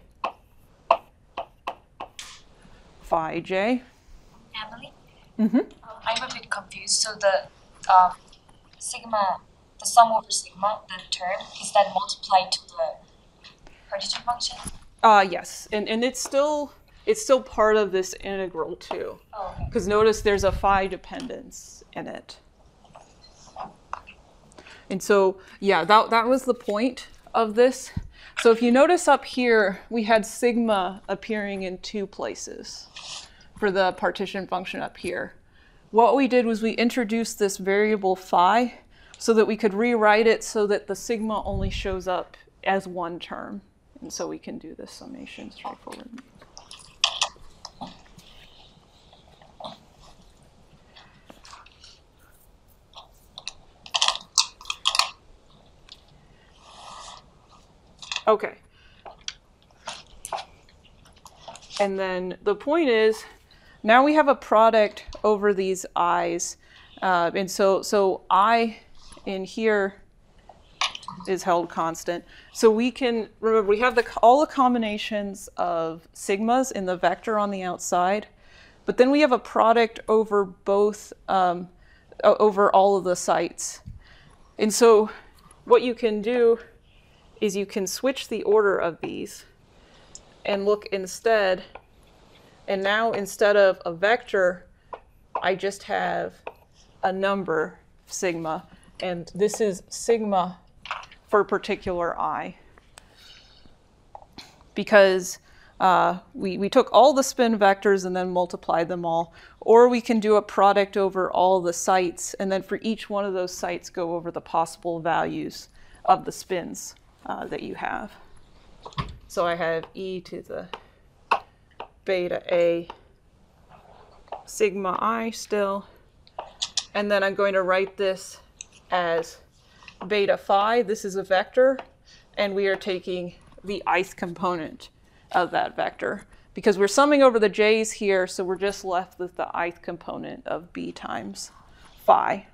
phi j. Emily? Mm-hmm. I'm a bit confused. So the sigma, the sum over sigma, the term, is that multiplied to the partition function? Yes, and it's still part of this integral too. Oh, okay. Because notice there's a phi dependence in it. And so, yeah, that was the point of this. So if you notice up here, we had sigma appearing in 2 places for the partition function up here. What we did was we introduced this variable phi so that we could rewrite it so that the sigma only shows up as 1 term. And so we can do this summation straightforward. Okay. And then the point is, now we have a product over these i's. And so I in here is held constant. So we can, remember, we have all the combinations of sigmas in the vector on the outside, but then we have a product over both, over all of the sites. And so what you can do is you can switch the order of these and look instead, and now instead of a vector, I just have a number, sigma, and this is sigma for a particular I. Because we took all the spin vectors and then multiplied them all, or we can do a product over all the sites, and then for each one of those sites go over the possible values of the spins that you have. So I have e to the beta a sigma I still, and then I'm going to write this as beta phi, this is a vector, and we are taking the ith component of that vector. Because we're summing over the j's here, so we're just left with the ith component of b times phi.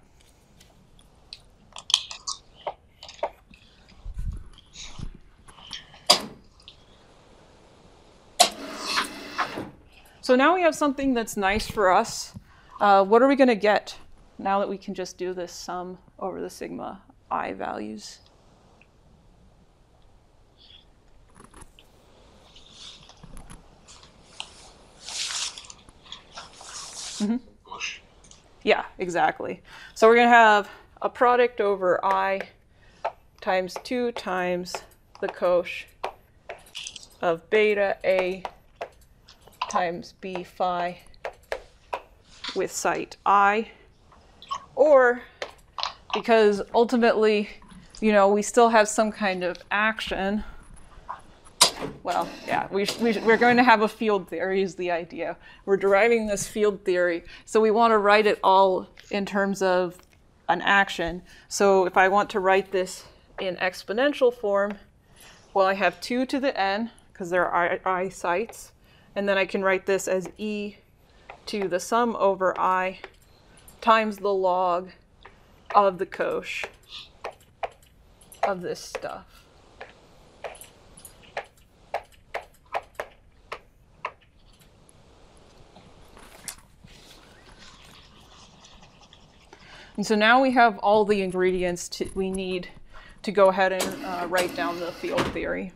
So now we have something that's nice for us. What are we going to get now that we can just do this sum over the sigma I values? Yeah, exactly. So we're going to have a product over I times 2 times the cosh of beta A times B phi with site I. Or, because ultimately, you know, we still have some kind of action. Well, yeah, we're going to have a field theory is the idea. We're deriving this field theory, so we want to write it all in terms of an action. So if I want to write this in exponential form, well, I have 2 to the n, because there are I sites, and then I can write this as e to the sum over I times the log of the cosh of this stuff. And so now we have all the ingredients we need to go ahead and write down the field theory.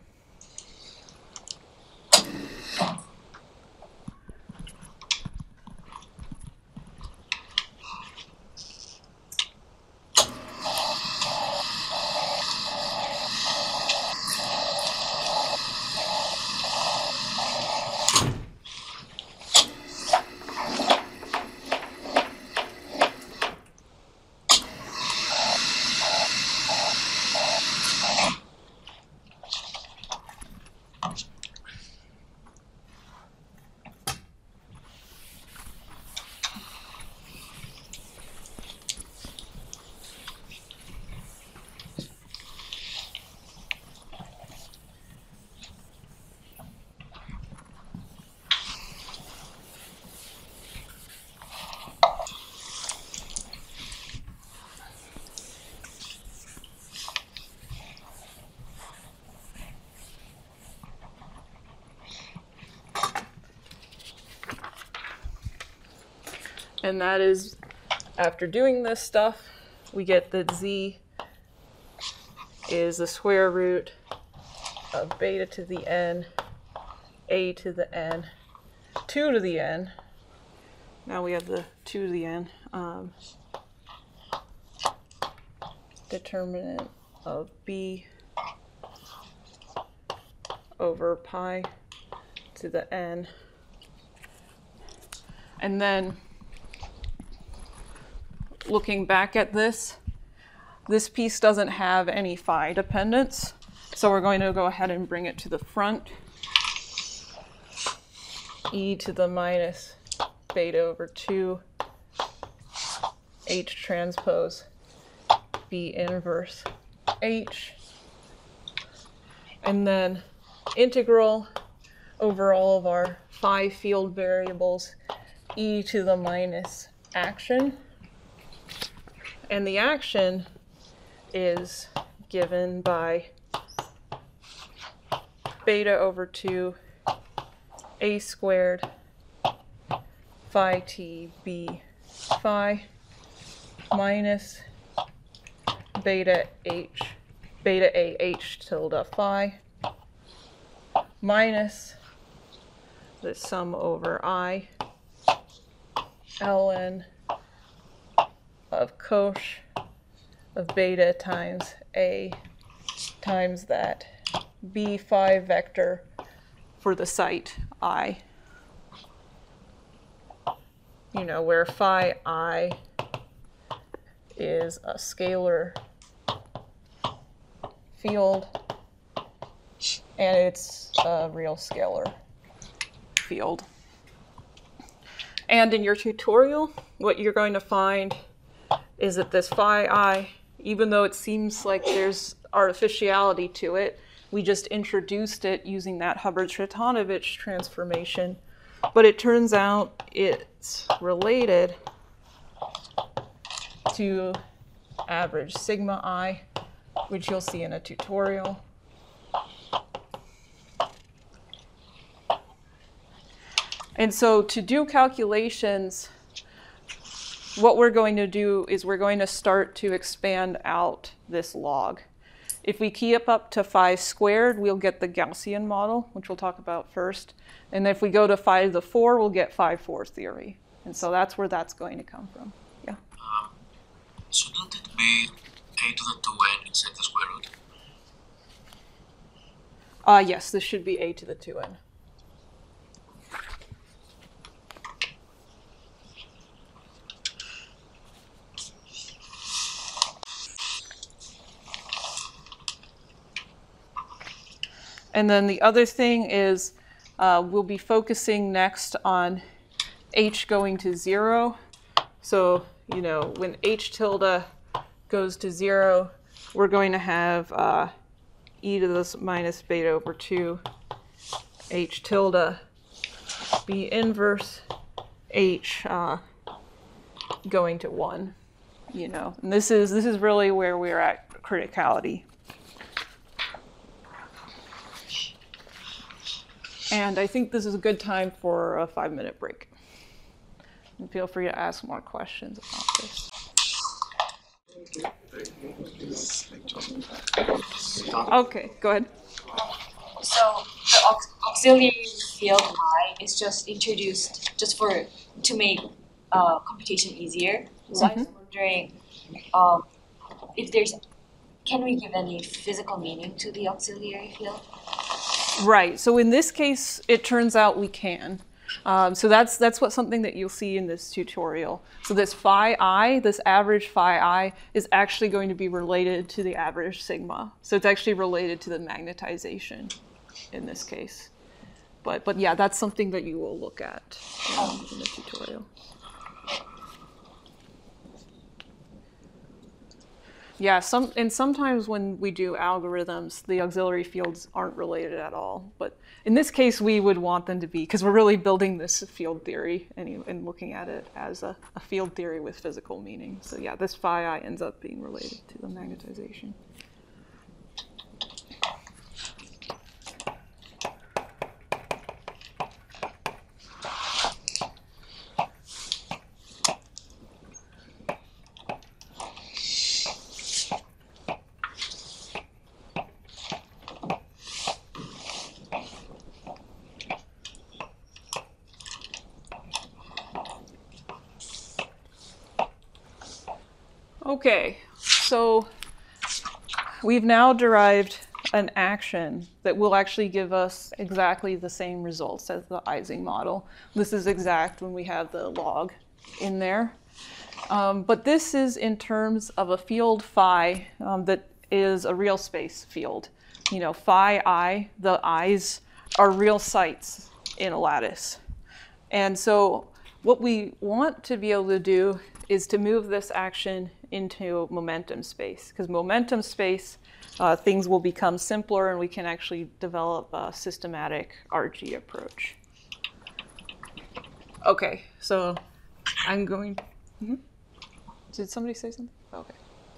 And that is, after doing this stuff, we get that z is the square root of beta to the n, a to the n, 2 to the n. Now we have the 2 to the n. Determinant of b over pi to the n. And then looking back at this piece doesn't have any phi dependence, so we're going to go ahead and bring it to the front. E to the minus beta over 2 H transpose B inverse H, and then integral over all of our phi field variables e to the minus action. And the action is given by beta over 2 a squared phi t b phi minus beta a h tilde phi minus the sum over I ln of cosh of beta times a times that b phi vector for the site I. You know, where phi I is a scalar field and it's a real scalar field. And in your tutorial, what you're going to find is that this phi I even though it seems like there's artificiality to it. We just introduced it using that Hubbard-Sretanovich transformation, but it turns out it's related to average sigma I, which you'll see in a tutorial. And so to do calculations, what we're going to do is we're going to start to expand out this log. If we key up to 5 squared, we'll get the Gaussian model, which we'll talk about first. And if we go to 5 to the 4, we'll get 5-4 theory. And so that's where that's going to come from. Yeah. Shouldn't it be a to the 2n inside the square root? Yes, this should be a to the 2n. And then the other thing is we'll be focusing next on h going to 0. So, you know, when h tilde goes to 0, we're going to have e to the minus beta over 2 h tilde be inverse h going to 1, you know. And this is really where we're at criticality. And I think this is a good time for a 5-minute break. And feel free to ask more questions about this. Okay, go ahead. So the auxiliary field Y is just introduced just to make computation easier. So I was wondering if can we give any physical meaning to the auxiliary field? Right. So in this case, it turns out we can. So that's something that you'll see in this tutorial. So this phi I, this average phi I, is actually going to be related to the average sigma. So it's actually related to the magnetization in this case. But yeah, that's something that you will look at in the tutorial. Yeah, sometimes when we do algorithms, the auxiliary fields aren't related at all. But in this case, we would want them to be, because we're really building this field theory and looking at it as a field theory with physical meaning. So yeah, this phi I ends up being related to the magnetization. Okay, so we've now derived an action that will actually give us exactly the same results as the Ising model. This is exact when we have the log in there. But this is in terms of a field phi that is a real space field. You know, phi I, the i's are real sites in a lattice. And so what we want to be able to do is to move this action into momentum space, because momentum space, things will become simpler and we can actually develop a systematic RG approach. Okay, so I'm going, Did somebody say something? Okay.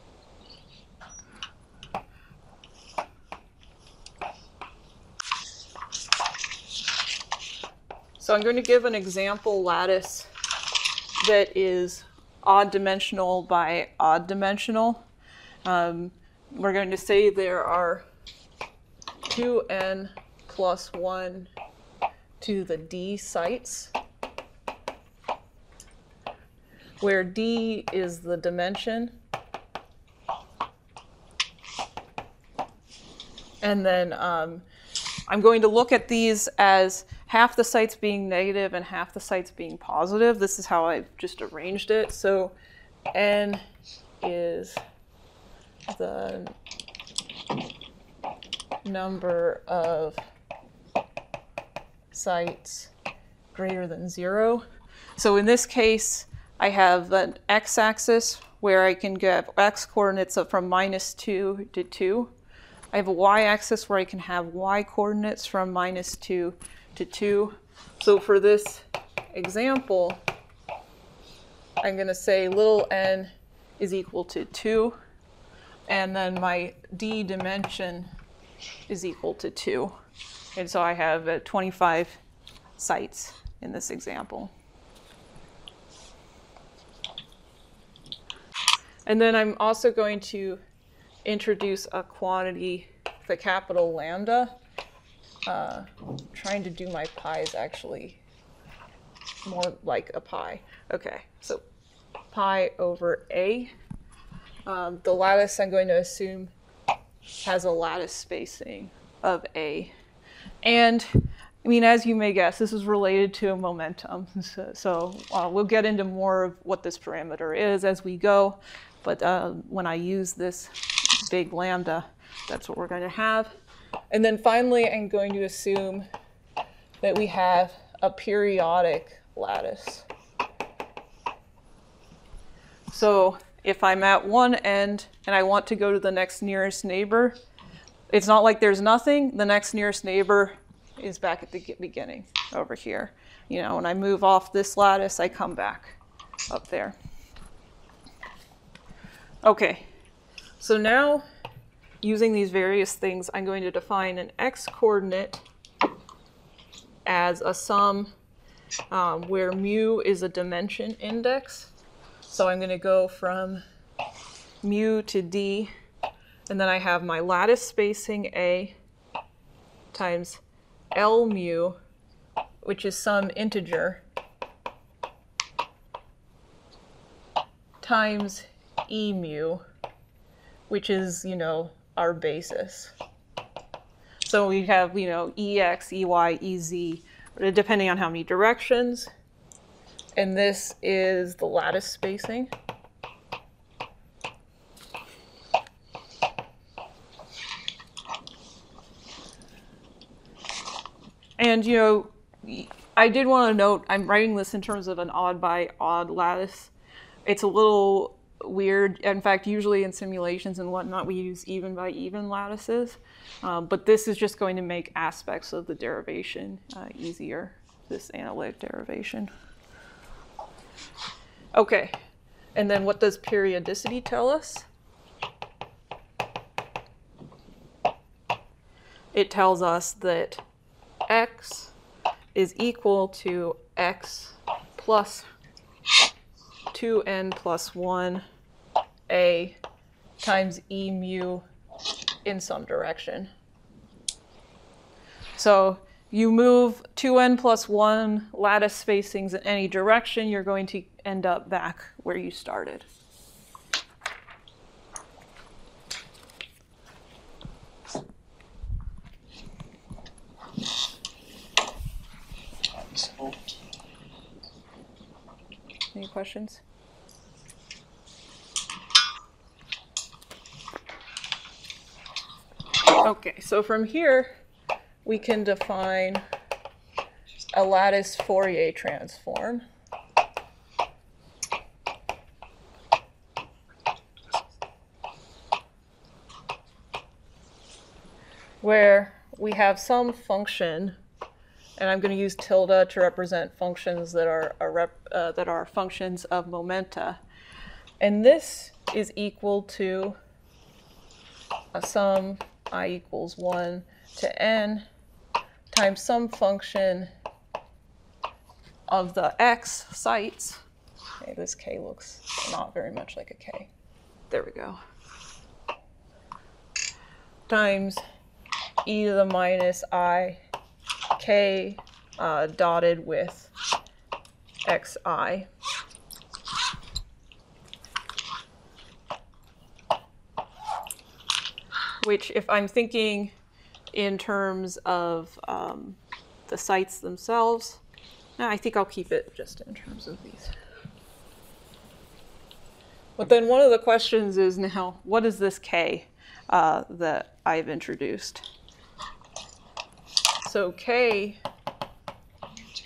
So I'm going to give an example lattice that is odd dimensional by odd dimensional. We're going to say there are 2n plus 1 to the d sites, where d is the dimension. And then I'm going to look at these as half the sites being negative and half the sites being positive. This is how I've just arranged it. So n is the number of sites greater than 0. So in this case, I have an x-axis where I can get x coordinates from -2 to 2. I have a y-axis where I can have y coordinates from -2 to 2. So for this example, I'm going to say little n is equal to 2, and then my d dimension is equal to 2. And so I have 25 sites in this example. And then I'm also going to introduce a quantity, the capital lambda. Trying to do my pi's actually more like a pi. Okay, so pi over a. The lattice I'm going to assume has a lattice spacing of a. And I mean, as you may guess, this is related to a momentum. So we'll get into more of what this parameter is as we go. But when I use this big lambda, that's what we're going to have. And then finally, I'm going to assume that we have a periodic lattice. So if I'm at one end and I want to go to the next nearest neighbor, it's not like there's nothing. The next nearest neighbor is back at the beginning over here. You know, when I move off this lattice, I come back up there. Okay, so now using these various things, I'm going to define an x-coordinate as a sum where mu is a dimension index. So I'm going to go from mu to d, and then I have my lattice spacing a times L mu, which is some integer, times E mu, which is, you know, our basis. So we have, you know, EX, EY, EZ, depending on how many directions. And this is the lattice spacing. And, you know, I did want to note, I'm writing this in terms of an odd by odd lattice. It's a little weird. In fact, usually in simulations and whatnot, we use even by even lattices. But this is just going to make aspects of the derivation easier, this analytic derivation. Okay, and then what does periodicity tell us? It tells us that x is equal to x plus 2n plus 1 a times e mu in some direction. So you move 2n plus 1 lattice spacings in any direction, you're going to end up back where you started. Any questions? Okay, so from here, we can define a lattice Fourier transform. Where we have some function, and I'm going to use tilde to represent functions that are functions of momenta. And this is equal to a sum I equals 1 to n times some function of the x sites. Okay, this k looks not very much like a k. There we go. Times e to the minus I k dotted with xi. Which, if I'm thinking in terms of the sites themselves, I think I'll keep it just in terms of these. But then one of the questions is now, what is this k that I've introduced? So k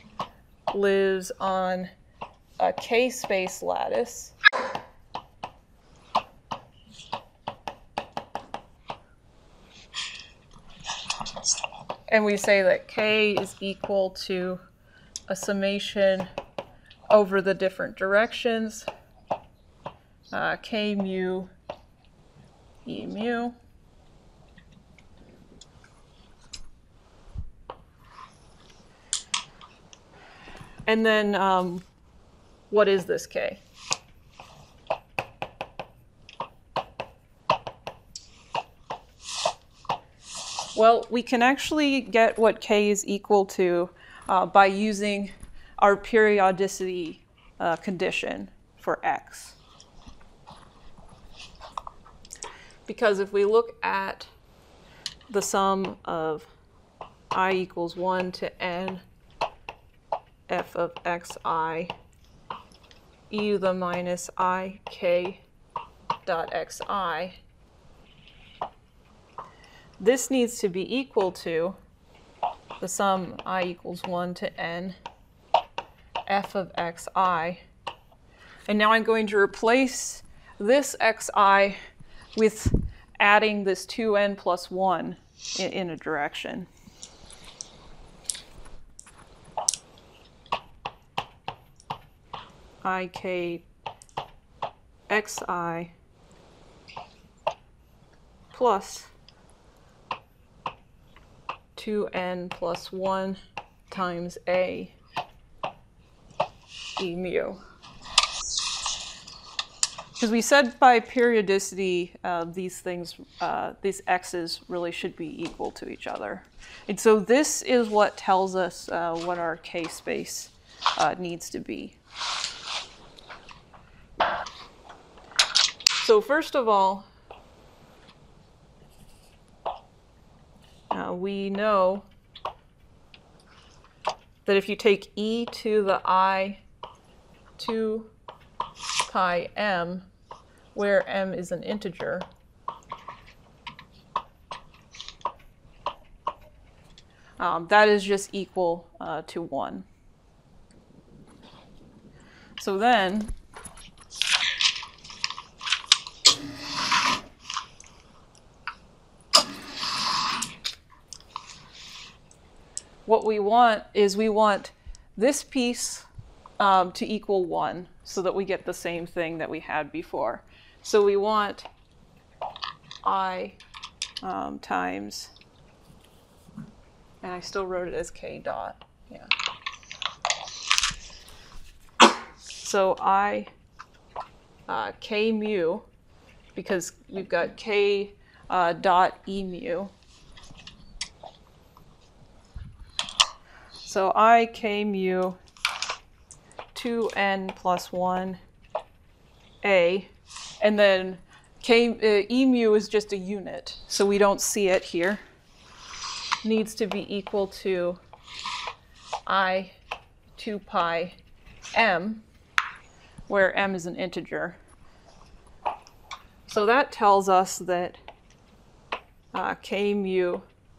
lives on a k-space lattice and we say that k is equal to a summation over the different directions, k mu e mu. And then what is this k? Well, we can actually get what k is equal to by using our periodicity condition for x. Because if we look at the sum of I equals 1 to n f of xi e to the minus I k dot xi, this needs to be equal to the sum I equals 1 to n f of xi. And now I'm going to replace this xi with adding this 2n plus 1 in a direction. I k xi plus 2n plus 1 times a e mu. Because we said by periodicity, these things, these x's really should be equal to each other. And so this is what tells us what our k space needs to be. So first of all, we know that if you take e to the I 2 pi m, where m is an integer, that is just equal to 1. So then, what we want is we want this piece to equal 1 so that we get the same thing that we had before. So we want I times, and I still wrote it as k dot, yeah. So I k mu, because we've got k dot e mu. So I k mu 2n plus 1 a, and then e mu is just a unit, so we don't see it here, needs to be equal to I 2 pi m, where m is an integer. So that tells us that k mu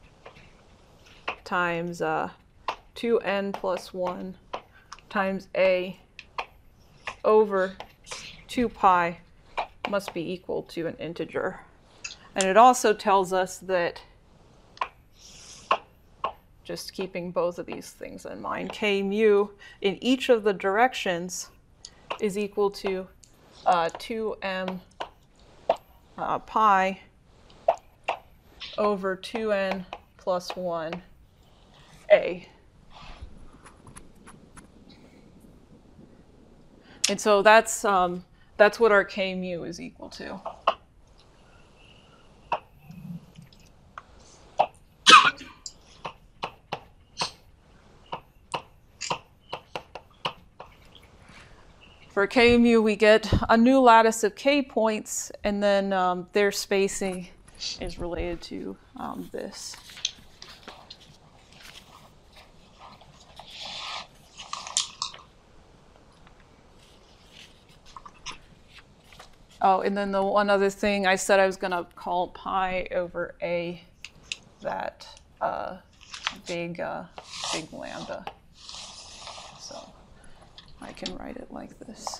times 2n plus 1 times a over 2 pi must be equal to an integer. And it also tells us that, just keeping both of these things in mind, k mu in each of the directions is equal to 2m pi over 2n plus 1 a. And so that's what our k mu is equal to. For k mu, we get a new lattice of k points, and then their spacing is related to this. Oh, and then the one other thing, I said I was going to call pi over a that big lambda. So I can write it like this.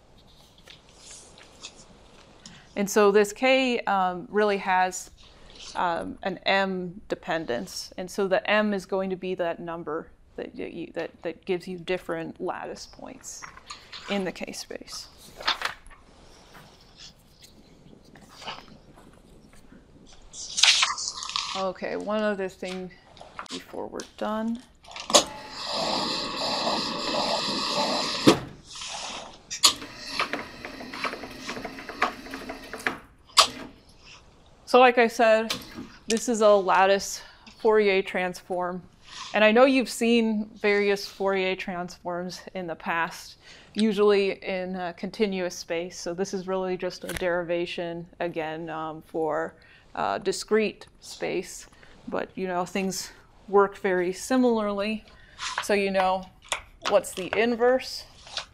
And so this k really has an m dependence, and so the m is going to be that number that gives you different lattice points in the K-space. Okay, one other thing before we're done. So like I said, this is a lattice Fourier transform. And I know you've seen various Fourier transforms in the past, usually in continuous space. So this is really just a derivation, again, for discrete space. But you know, things work very similarly. So you know, what's the inverse?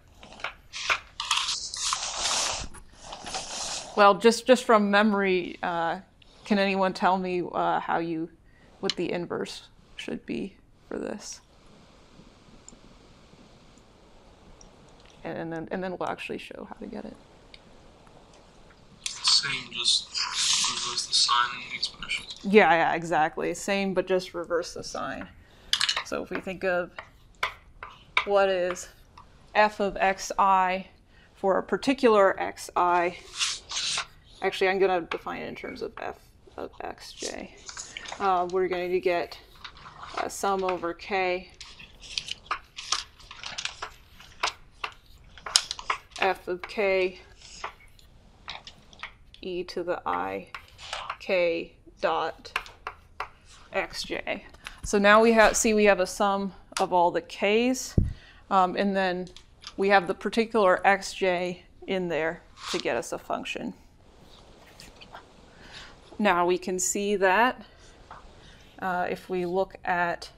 Well, just from memory, can anyone tell me what the inverse should be for this? And then we'll actually show how to get it. Same, just reverse the sign in the expression. Yeah, exactly. Same, but just reverse the sign. So if we think of what is f of xi for a particular xi, actually I'm going to define it in terms of f of xj. We're going to get sum over k f of k e to the I k dot xj. So now we have a sum of all the k's, and then we have the particular xj in there to get us a function. Now we can see that if we look at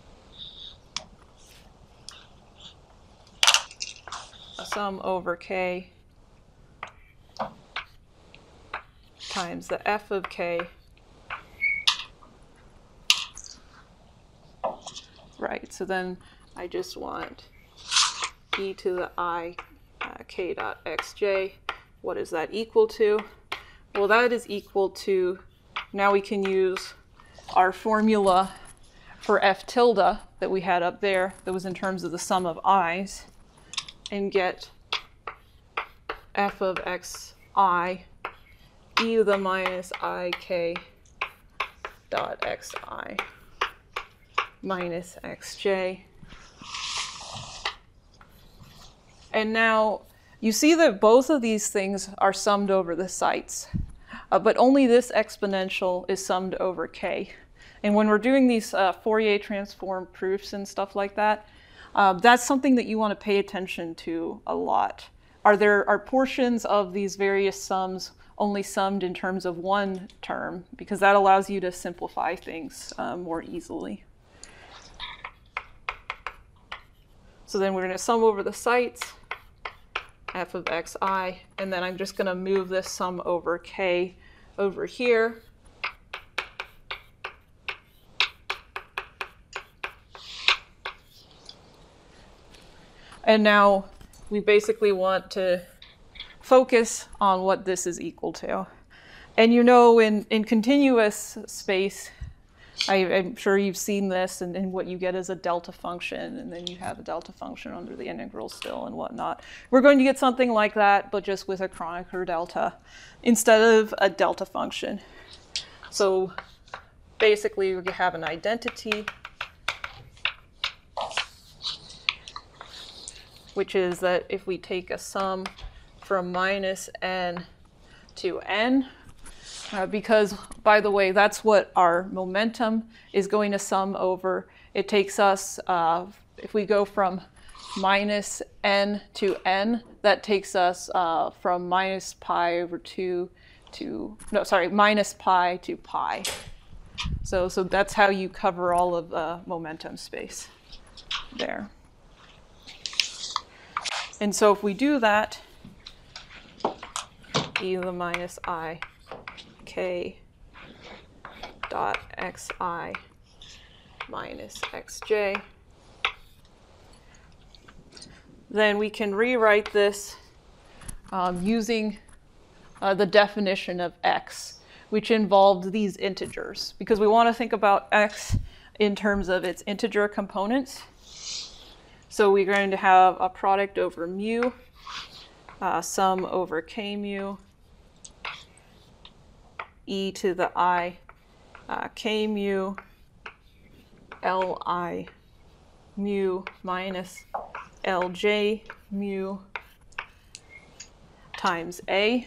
a sum over k times the f of k, right, so then I just want e to the I k dot xj. What is that equal to? Well, that is equal to, now we can use our formula for f tilde that we had up there that was in terms of the sum of i's, and get f of xi e to the minus I k dot xi minus xj. And now you see that both of these things are summed over the sites, but only this exponential is summed over k. And when we're doing these Fourier transform proofs and stuff like that, that's something that you want to pay attention to a lot. Are portions of these various sums only summed in terms of one term? Because that allows you to simplify things more easily. So then we're going to sum over the sites, f of xi, and then I'm just going to move this sum over k over here. And now we basically want to focus on what this is equal to. And you know, in continuous space, I'm sure you've seen this, and what you get is a delta function, and then you have a delta function under the integral still and whatnot. We're going to get something like that, but just with a Kronecker delta instead of a delta function. So basically we have an identity, which is that if we take a sum from minus n to n, because, by the way, that's what our momentum is going to sum over. It takes us, if we go from minus n to n, that takes us from minus pi over 2 to, no, sorry, minus pi to pi. So that's how you cover all of momentum space there. And so if we do that, e to the minus I k dot xi minus xj, then we can rewrite this using the definition of x, which involved these integers, because we want to think about x in terms of its integer components. So we're going to have a product over mu, sum over k mu, e to the I k mu, li mu minus lj mu times a.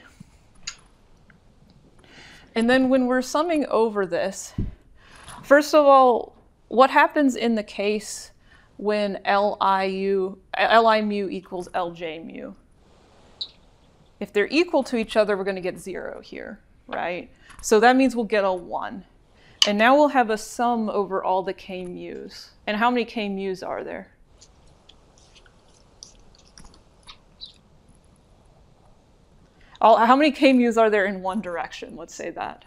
And then when we're summing over this, first of all, what happens in the case when li mu equals lj mu? If they're equal to each other, we're going to get 0 here, right? So that means we'll get a 1. And now we'll have a sum over all the k mu's. And how many k mu's are there? How many k mu's are there in one direction? Let's say that.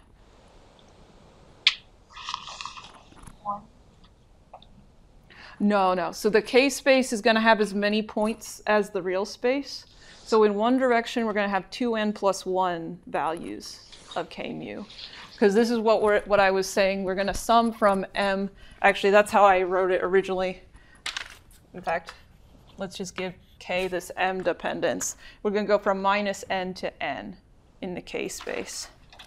1. No. So the k space is going to have as many points as the real space. So in one direction, we're going to have 2n plus 1 values of k mu. Because this is what I was saying. We're going to sum from m. Actually, that's how I wrote it originally. In fact, let's just give k this m dependence. We're going to go from minus n to n in the k space.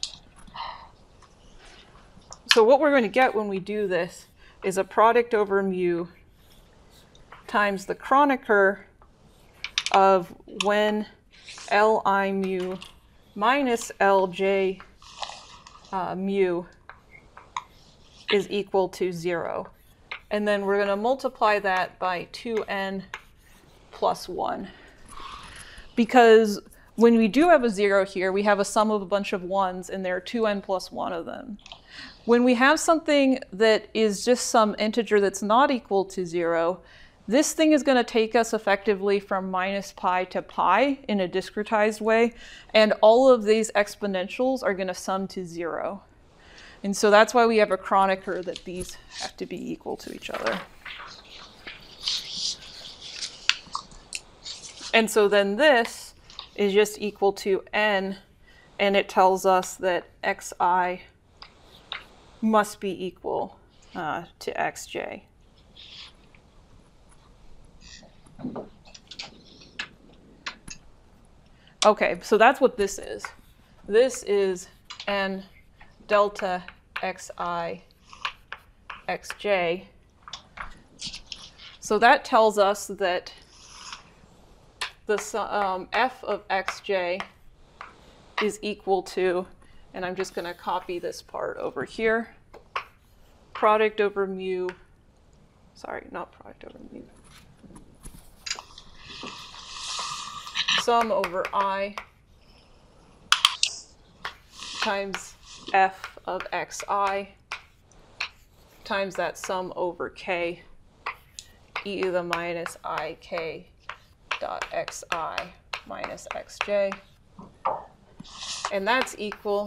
So what we're going to get when we do this is a product over mu times the Kronecker of when li mu minus lj mu is equal to 0. And then we're going to multiply that by 2n plus 1. Because when we do have a 0 here, we have a sum of a bunch of 1s, and there are 2n plus 1 of them. When we have something that is just some integer that's not equal to 0, this thing is going to take us effectively from minus pi to pi in a discretized way, and all of these exponentials are going to sum to 0. And so that's why we have a Kronecker that these have to be equal to each other. And so then this is just equal to n, and it tells us that xi must be equal to xj. Okay, so that's what this is. This is n delta xi xj. So that tells us that the f of xj is equal to, and I'm just going to copy this part over here, product over mu, sorry, not product over mu, sum over I times f of xi times that sum over k e to the minus ik dot xi minus xj. And that's equal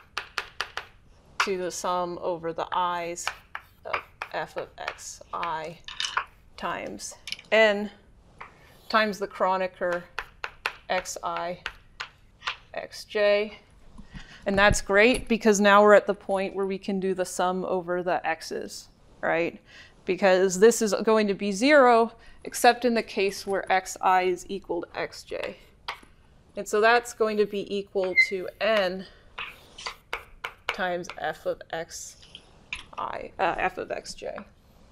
to the sum over the i's of f of xi times n times the Kronecker xi xj. And that's great because now we're at the point where we can do the sum over the x's, right? Because this is going to be 0 except in the case where xi is equal to xj. And so that's going to be equal to n times f of f of xj.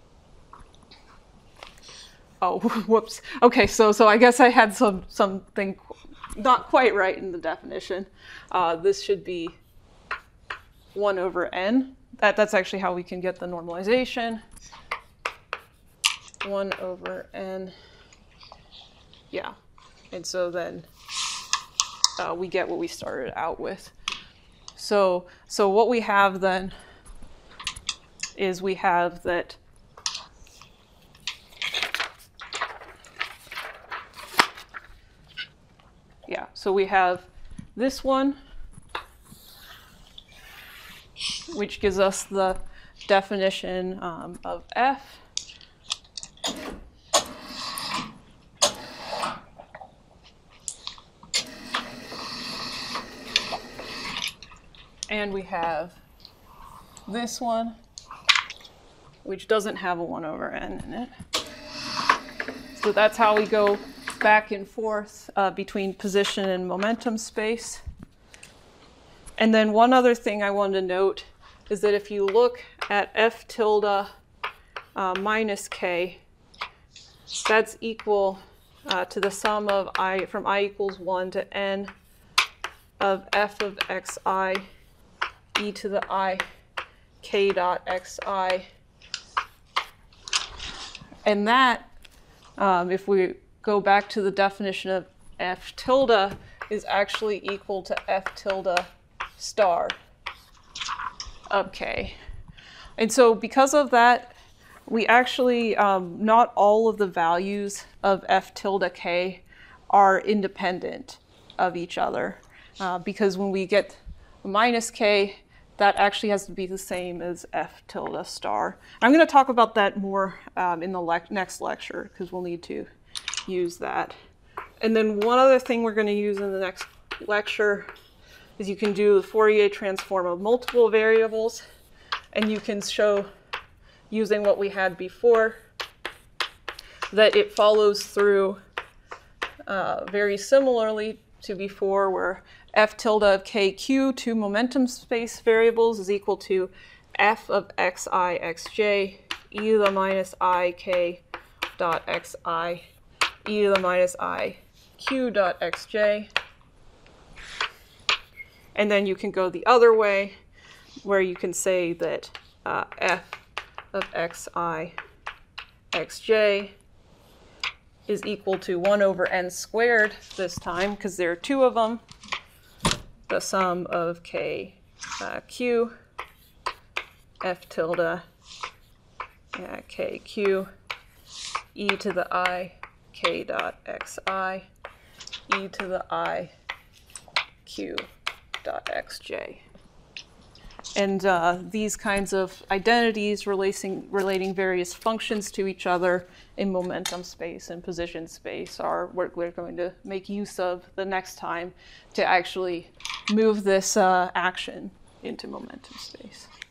Oh, whoops. Okay, so I guess I had something not quite right in the definition. This should be 1 over n. That's actually how we can get the normalization. 1 over n. Yeah. And so then we get what we started out with. So what we have then is we have that so we have this one, which gives us the definition of f. And we have this one, which doesn't have a 1 over n in it. So that's how we go back and forth between position and momentum space. And then one other thing I wanted to note is that if you look at F tilde minus k, that's equal to the sum of I from I equals 1 to n of f of xi e to the I k dot xi. And that, if we go back to the definition of f tilde, is actually equal to f tilde star of k. And so because of that, we actually, not all of the values of f tilde k are independent of each other. Because when we get minus k, that actually has to be the same as f tilde star. I'm going to talk about that more in the next lecture, because we'll need to use that. And then one other thing we're going to use in the next lecture is you can do the Fourier transform of multiple variables, and you can show, using what we had before, that it follows through very similarly to before, where f tilde of kq, two momentum space variables, is equal to f of xi xj e to the minus I k dot xi e to the minus I q dot xj. And then you can go the other way, where you can say that f of xi xj is equal to 1 over n squared this time, because there are two of them, the sum of k q f tilde kq e to the I k dot xi e to the I q dot xj. And these kinds of identities relating various functions to each other in momentum space and position space are what we're going to make use of the next time to actually move this action into momentum space.